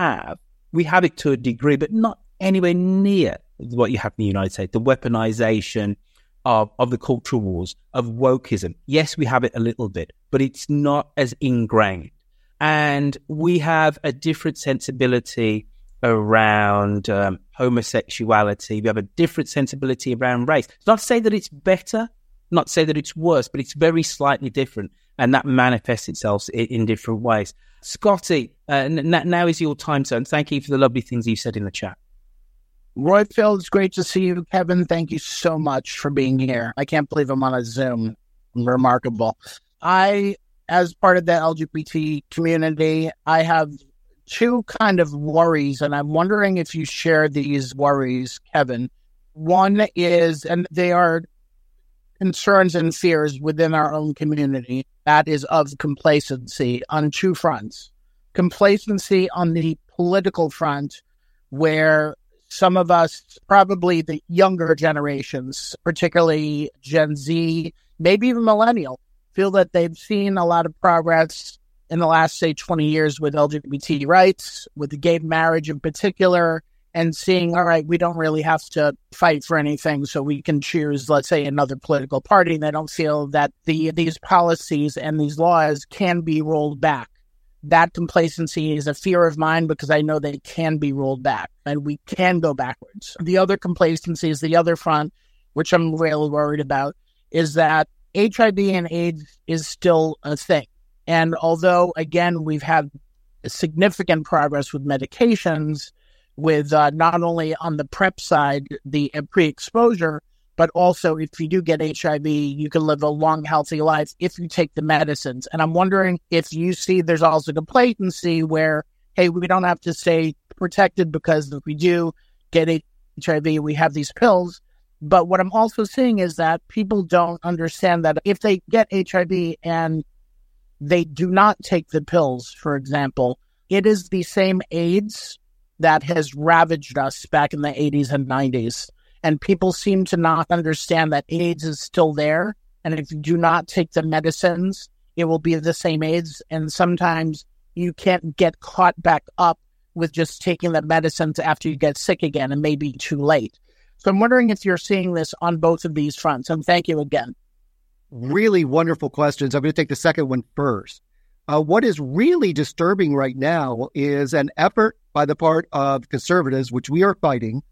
have it to a degree, but not anywhere near what you have in the United States, the weaponization of the cultural wars, of wokeism. Yes, we have it a little bit, but it's not as ingrained. And we have a different sensibility around homosexuality. We have a different sensibility around race. It's not to say that it's better, not to say that it's worse, but it's very slightly different. And that manifests itself in different ways. Scotty, now is your time zone. Thank you for the lovely things you said in the chat. Roifield, it's great to see you. Kevin, thank you so much for being here. I can't believe I'm on a Zoom. Remarkable. As part of the LGBT community, I have two kind of worries, and I'm wondering if you share these worries, Kevin. One is, and they are concerns and fears within our own community. That is of complacency on two fronts. Complacency on the political front, where some of us, probably the younger generations, particularly Gen Z, maybe even millennial, feel that they've seen a lot of progress in the last, say, 20 years with LGBT rights, with the gay marriage in particular, and seeing, all right, we don't really have to fight for anything, so we can choose, let's say, another political party. They don't feel that these policies and these laws can be rolled back. That complacency is a fear of mine because I know they can be rolled back and we can go backwards. The other complacency is the other front, which I'm really worried about, is that HIV and AIDS is still a thing. And although, again, we've had significant progress with medications, with not only on the PrEP side, the pre-exposure, but also if you do get HIV, you can live a long, healthy life if you take the medicines. And I'm wondering if you see there's also complacency where, hey, we don't have to stay protected because if we do get HIV, we have these pills. But what I'm also seeing is that people don't understand that if they get HIV and they do not take the pills, for example, it is the same AIDS that has ravaged us back in the 80s and 90s. And people seem to not understand that AIDS is still there. And if you do not take the medicines, it will be the same AIDS. And sometimes you can't get caught back up with just taking the medicines after you get sick again. It may be too late. So I'm wondering if you're seeing this on both of these fronts. And thank you again. Really wonderful questions. I'm going to take the second one first. What is really disturbing right now is an effort by the part of conservatives, which we are fighting,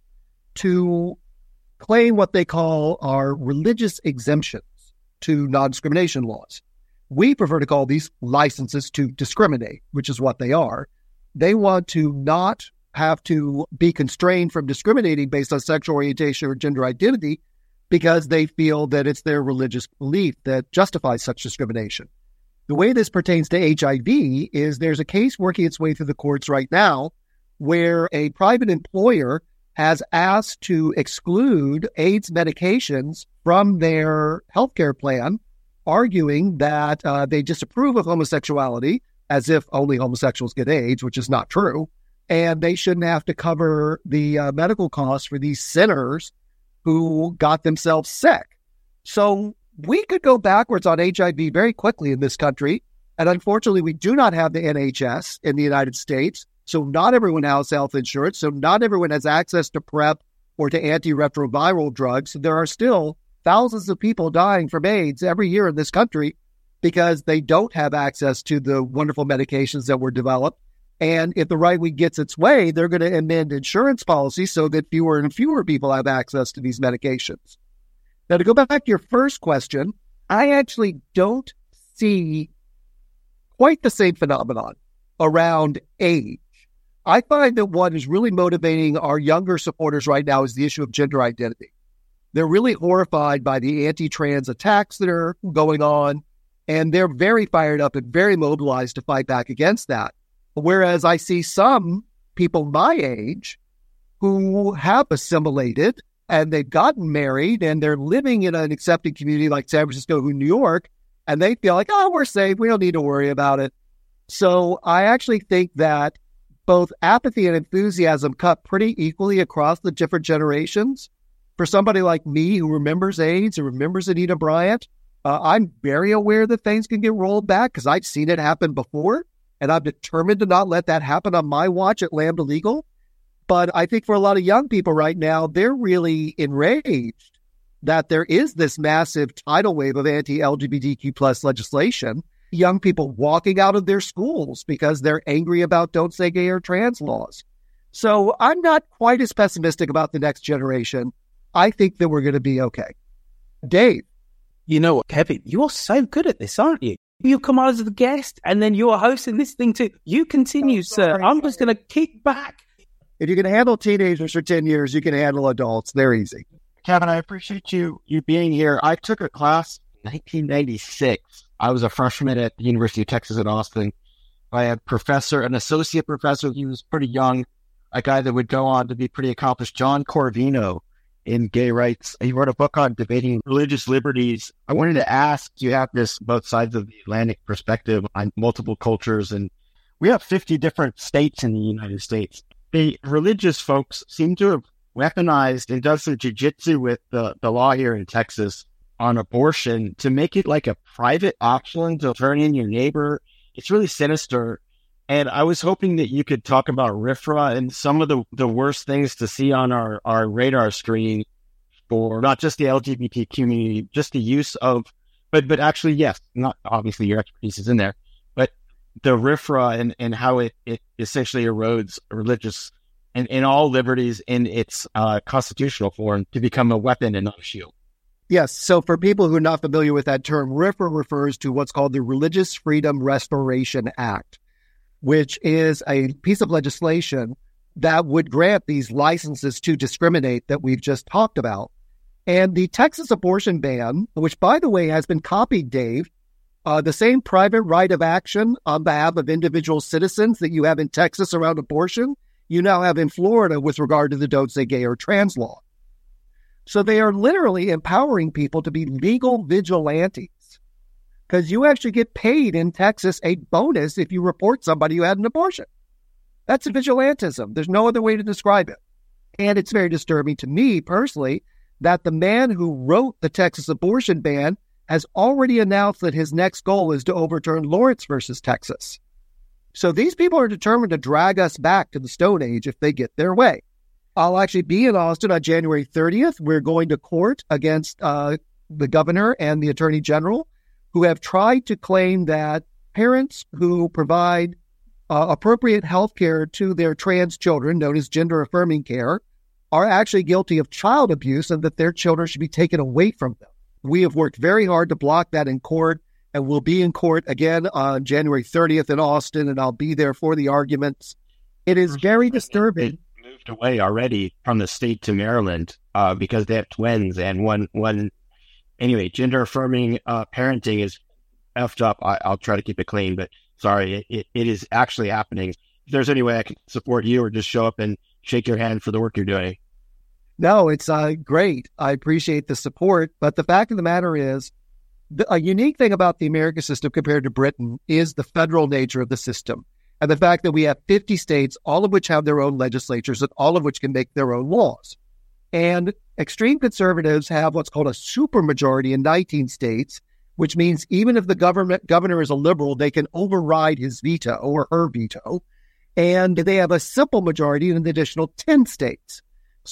to claim what they call our religious exemptions to non-discrimination laws. We prefer to call these licenses to discriminate, which is what they are. They want to not have to be constrained from discriminating based on sexual orientation or gender identity because they feel that it's their religious belief that justifies such discrimination. The way this pertains to HIV is there's a case working its way through the courts right now where a private employer has asked to exclude AIDS medications from their healthcare plan, arguing that they disapprove of homosexuality, as if only homosexuals get AIDS, which is not true, and they shouldn't have to cover the medical costs for these sinners who got themselves sick. So we could go backwards on HIV very quickly in this country, and unfortunately we do not have the NHS in the United States. So not everyone has health insurance. So not everyone has access to PrEP or to antiretroviral drugs. There are still thousands of people dying from AIDS every year in this country because they don't have access to the wonderful medications that were developed. And if the right wing gets its way, they're going to amend insurance policies so that fewer and fewer people have access to these medications. Now, to go back to your first question, I actually don't see quite the same phenomenon around age. I find that what is really motivating our younger supporters right now is the issue of gender identity. They're really horrified by the anti-trans attacks that are going on, and they're very fired up and very mobilized to fight back against that. Whereas I see some people my age who have assimilated and they've gotten married and they're living in an accepting community like San Francisco or New York, and they feel like, oh, we're safe. We don't need to worry about it. So I actually think that both apathy and enthusiasm cut pretty equally across the different generations. For somebody like me who remembers AIDS and remembers Anita Bryant, I'm very aware that things can get rolled back because I've seen it happen before, and I'm determined to not let that happen on my watch at Lambda Legal. But I think for a lot of young people right now, they're really enraged that there is this massive tidal wave of anti-LGBTQ plus legislation. Young people walking out of their schools because they're angry about don't say gay or trans laws. So I'm not quite as pessimistic about the next generation. I think that we're going to be okay. Dave. You know what, Kevin? You're so good at this, aren't you? You come on as a guest and then you're hosting this thing too. You continue, sir. I'm just going to kick back. If you can handle teenagers for 10 years, you can handle adults. They're easy. Kevin, I appreciate you being here. I took a class in 1996. I was a freshman at the University of Texas at Austin. I had an associate professor. He was pretty young, a guy that would go on to be pretty accomplished, John Corvino. in gay rights. He wrote a book on debating religious liberties. I wanted to ask, you have this both sides of the Atlantic perspective on multiple cultures, and we have 50 different states in the United States. The religious folks seem to have weaponized and done some jujitsu with the law here in Texas on abortion to make it like a private option to turn in your neighbor. It's really sinister. And I was hoping that you could talk about RFRA and some of the worst things to see on our radar screen for not just the LGBT community, just the use of, but actually, yes, not obviously your expertise is in there, but the RFRA and how it essentially erodes religious and all liberties in its constitutional form to become a weapon and not a shield. Yes. So for people who are not familiar with that term, RFRA refers to what's called the Religious Freedom Restoration Act, which is a piece of legislation that would grant these licenses to discriminate that we've just talked about. And the Texas abortion ban, which, by the way, has been copied, Dave, the same private right of action on behalf of individual citizens that you have in Texas around abortion, you now have in Florida with regard to the Don't Say Gay or Trans law. So they are literally empowering people to be legal vigilantes, because you actually get paid in Texas a bonus if you report somebody who had an abortion. That's vigilantism. There's no other way to describe it. And it's very disturbing to me personally that the man who wrote the Texas abortion ban has already announced that his next goal is to overturn Lawrence versus Texas. So these people are determined to drag us back to the Stone Age if they get their way. I'll actually be in Austin on January 30th. We're going to court against the governor and the attorney general, who have tried to claim that parents who provide appropriate health care to their trans children, known as gender-affirming care, are actually guilty of child abuse and that their children should be taken away from them. We have worked very hard to block that in court, and we'll be in court again on January 30th in Austin, and I'll be there for the arguments. It is very disturbing. Moved away already from the state to Maryland because they have twins, and one anyway, gender affirming parenting is effed up. I'll try to keep it clean, but sorry, it is actually happening. If there's any way I can support you or just show up and shake your hand for the work you're doing. No, it's great. I appreciate the support. But the fact of the matter is, a unique thing about the American system compared to Britain is the federal nature of the system. And the fact that we have 50 states, all of which have their own legislatures and all of which can make their own laws. And extreme conservatives have what's called a supermajority in 19 states, which means even if the governor is a liberal, they can override his veto or her veto. And they have a simple majority in an additional 10 states.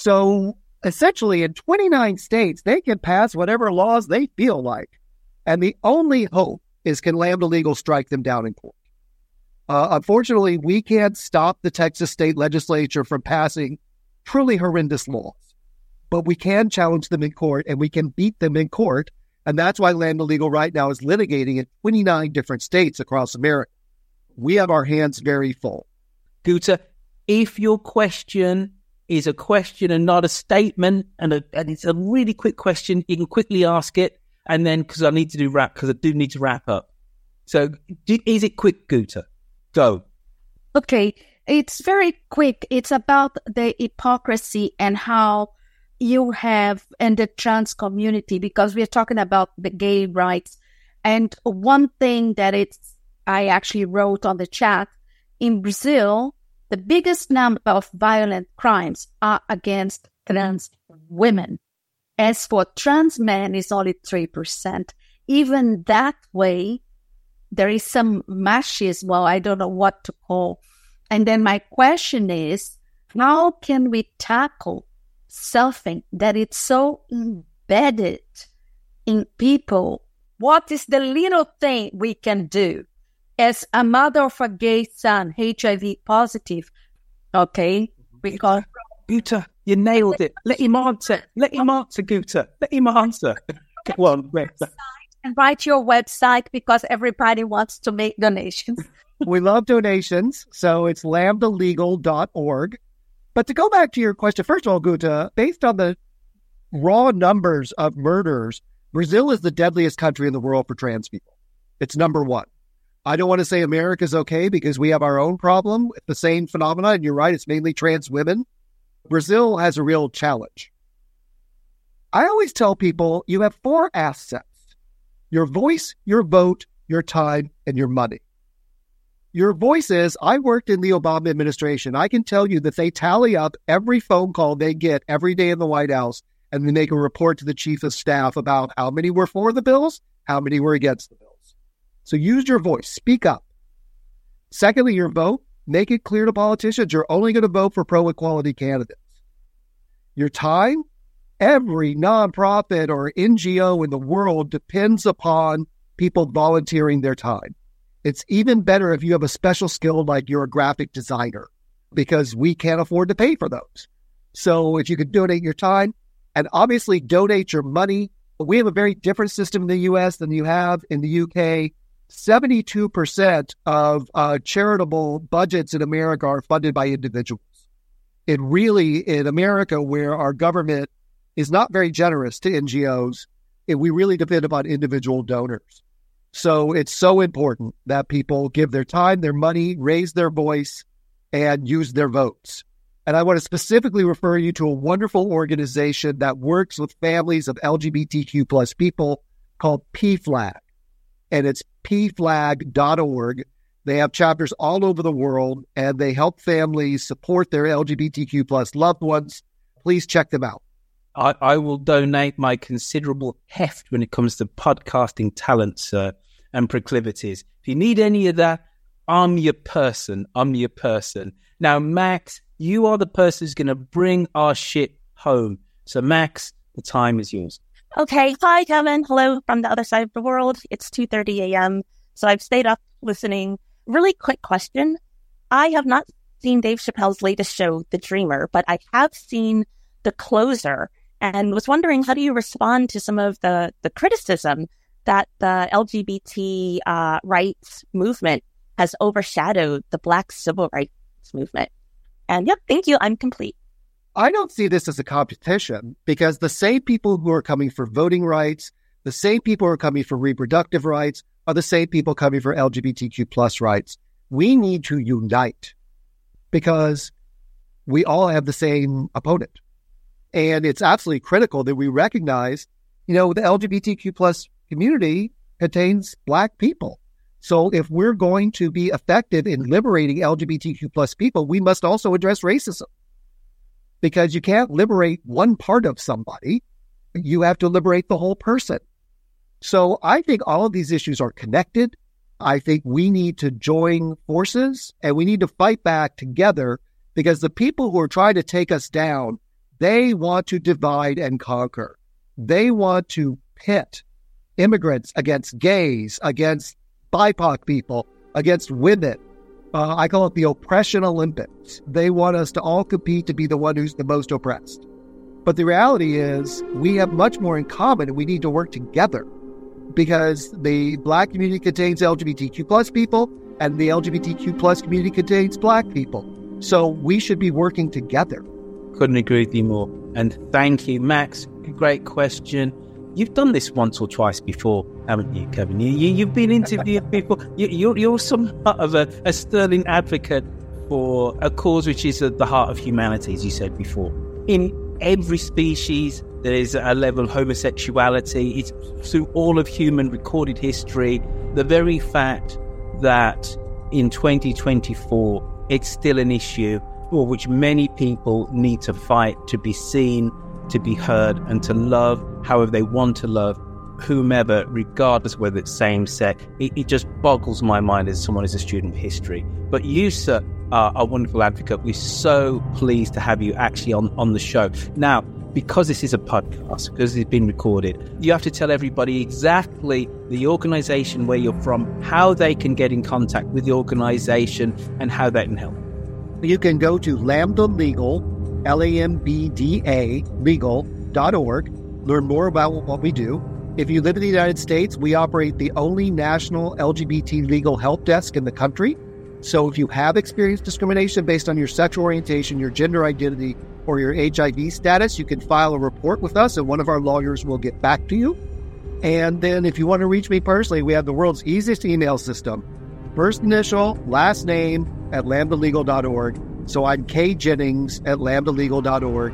So essentially in 29 states, they can pass whatever laws they feel like. And the only hope is, can Lambda Legal strike them down in court? Unfortunately, we can't stop the Texas state legislature from passing truly horrendous laws. But we can challenge them in court, and we can beat them in court. And that's why Lambda Legal right now is litigating in 29 different states across America. We have our hands very full. Guta, if your question is a question and not a statement, and it's a really quick question, you can quickly ask it, and then, because I do need to wrap up. So, is it quick, Guta? Go. Okay, it's very quick. It's about the hypocrisy and how you have in the trans community, because we're talking about the gay rights. And one thing that I actually wrote on the chat, in Brazil, the biggest number of violent crimes are against trans women. As for trans men, it's only 3%. Even that way, there is some machismo, well, I don't know what to call. And then my question is, how can we tackle something that is so embedded in people? What is the little thing we can do? As a mother of a gay son, HIV positive, okay? Because Guta, you nailed it. Let him answer. Guta. Let him answer. Go on. And write your website, because everybody wants to make donations. We love donations, so it's lambdalegal.org. But to go back to your question, first of all, Guta, based on the raw numbers of murders, Brazil is the deadliest country in the world for trans people. It's number one. I don't want to say America's okay, because we have our own problem with the same phenomenon. And you're right, it's mainly trans women. Brazil has a real challenge. I always tell people you have 4 assets: your voice, your vote, your time, and your money. Your voice is, I worked in the Obama administration. I can tell you that they tally up every phone call they get every day in the White House, and they make a report to the chief of staff about how many were for the bills, how many were against the bills. So use your voice. Speak up. Secondly, your vote. Make it clear to politicians you're only going to vote for pro-equality candidates. Your time. Every nonprofit or NGO in the world depends upon people volunteering their time. It's even better if you have a special skill like you're a graphic designer, because we can't afford to pay for those. So if you could donate your time, and obviously donate your money. We have a very different system in the U.S. than you have in the UK. 72% of charitable budgets in America are funded by individuals. It really, in America, where our government is not very generous to NGOs, we really depend upon individual donors. So it's so important that people give their time, their money, raise their voice, and use their votes. And I want to specifically refer you to a wonderful organization that works with families of LGBTQ plus people called PFLAG. And it's pflag.org. They have chapters all over the world, and they help families support their LGBTQ plus loved ones. Please check them out. I will donate my considerable heft when it comes to podcasting talents and proclivities. If you need any of that, I'm your person. Now, Max, you are the person who's going to bring our shit home. So, Max, the time is yours. Okay. Hi, Kevin. Hello from the other side of the world. It's 2:30 a.m., so I've stayed up listening. Really quick question. I have not seen Dave Chappelle's latest show, The Dreamer, but I have seen The Closer, and was wondering, how do you respond to some of the criticism that the LGBT rights movement has overshadowed the Black civil rights movement? And yep, thank you. I'm complete. I don't see this as a competition, because the same people who are coming for voting rights, the same people who are coming for reproductive rights, are the same people coming for LGBTQ plus rights. We need to unite, because we all have the same opponent. And it's absolutely critical that we recognize, the LGBTQ plus community contains Black people. So if we're going to be effective in liberating LGBTQ plus people, we must also address racism. Because you can't liberate one part of somebody. You have to liberate the whole person. So I think all of these issues are connected. I think we need to join forces, and we need to fight back together, because the people who are trying to take us down, they want to divide and conquer. They want to pit immigrants against gays, against BIPOC people, against women. I call it the oppression Olympics. They want us to all compete to be the one who's the most oppressed. But the reality is we have much more in common, and we need to work together, because the Black community contains LGBTQ plus people, and the LGBTQ plus community contains Black people. So we should be working together. Couldn't agree with you more. And thank you, Max. Great question. You've done this once or twice before, haven't you, Kevin? You've been interviewed before. You're somewhat of a sterling advocate for a cause which is at the heart of humanity, as you said before. In every species, there is a level of homosexuality. It's through all of human recorded history. The very fact that in 2024, it's still an issue for which many people need to fight to be seen, to be heard, and to love however they want to love whomever, regardless of whether it's same-sex. It just boggles my mind as someone who's a student of history. But you, sir, are a wonderful advocate. We're so pleased to have you actually on the show. Now, because this is a podcast, because it's been recorded, you have to tell everybody exactly the organization where you're from, how they can get in contact with the organization, and how they can help. You can go to Lambda Legal, LAMBDA, legal.org, learn more about what we do. If you live in the United States, we operate the only national LGBT legal help desk in the country. So if you have experienced discrimination based on your sexual orientation, your gender identity, or your HIV status, you can file a report with us, and one of our lawyers will get back to you. And then if you want to reach me personally, we have the world's easiest email system. First initial, last name at lambdalegal.org. So I'm K Jennings at lambdalegal.org.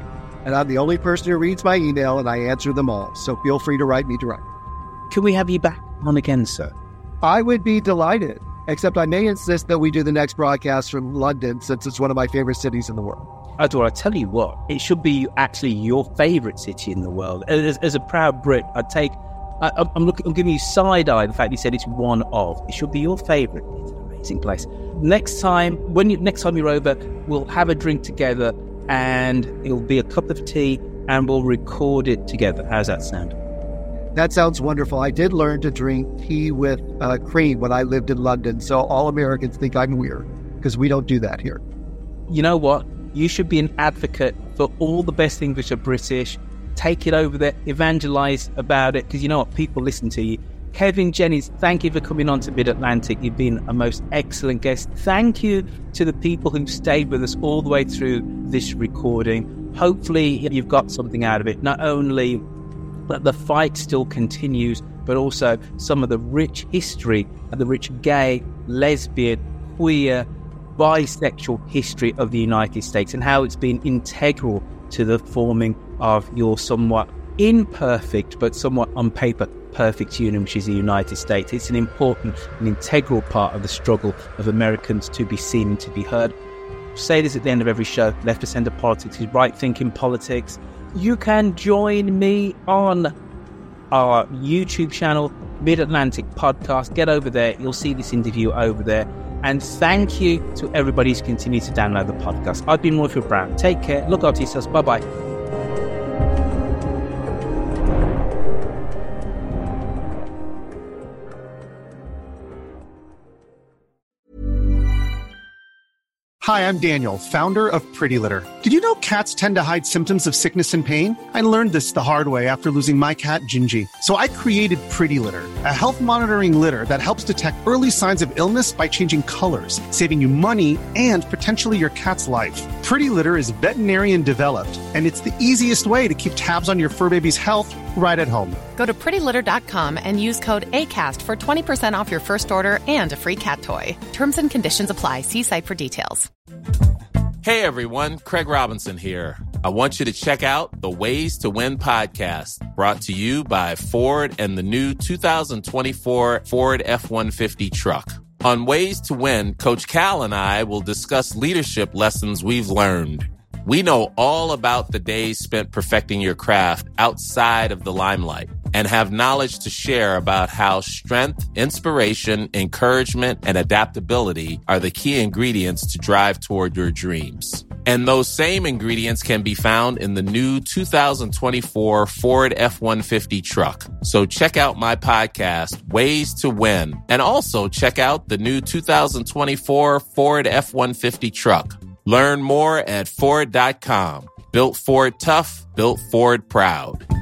And I'm the only person who reads my email, and I answer them all. So feel free to write me directly. Can we have you back on again, sir? I would be delighted, except I may insist that we do the next broadcast from London, since it's one of my favorite cities in the world. I tell you what, it should be actually your favourite city in the world. As a proud Brit, I'm giving you side-eye the fact you said it's one of. It should be your favourite. It's an amazing place. Next time you're over, we'll have a drink together, and it'll be a cup of tea, and we'll record it together. How's that sound? That sounds wonderful. I did learn to drink tea with cream when I lived in London, so all Americans think I'm weird, because we don't do that here. You know what? You should be an advocate for all the best things which are British. Take it over there, evangelize about it, because you know what? People listen to you. Kevin Jennings, thank you for coming on to Mid-Atlantic. You've been a most excellent guest. Thank you to the people who've stayed with us all the way through this recording. Hopefully you've got something out of it. Not only that the fight still continues, but also some of the rich history and the rich gay, lesbian, queer, bisexual history of the United States, and how it's been integral to the forming of your somewhat imperfect but somewhat on paper perfect union, which is the United States. It's an important and integral part of the struggle of Americans to be seen and to be heard. I say this at the end of every show: left of centre politics is right thinking politics. You can join me on our YouTube channel, Mid-Atlantic Podcast. Get over there, you'll see this interview over there. And thank you to everybody who's continued to download the podcast. I've been Royfield Brown. Take care. Look after yourselves. Bye-bye. Hi, I'm Daniel, founder of Pretty Litter. Did you know cats tend to hide symptoms of sickness and pain? I learned this the hard way after losing my cat, Gingy. So I created Pretty Litter, a health monitoring litter that helps detect early signs of illness by changing colors, saving you money and potentially your cat's life. Pretty Litter is veterinarian developed, and it's the easiest way to keep tabs on your fur baby's health right at home. Go to prettylitter.com and use code ACAST for 20% off your first order and a free cat toy. Terms and conditions apply. See site for details. Hey everyone, Craig Robinson here. I want you to check out the Ways to Win podcast, brought to you by Ford and the new 2024 Ford F-150 truck. On Ways to Win, Coach Cal and I will discuss leadership lessons we've learned. We know all about the days spent perfecting your craft outside of the limelight and have knowledge to share about how strength, inspiration, encouragement, and adaptability are the key ingredients to drive toward your dreams. And those same ingredients can be found in the new 2024 Ford F-150 truck. So check out my podcast, Ways to Win, and also check out the new 2024 Ford F-150 truck. Learn more at Ford.com. Built Ford tough, built Ford proud.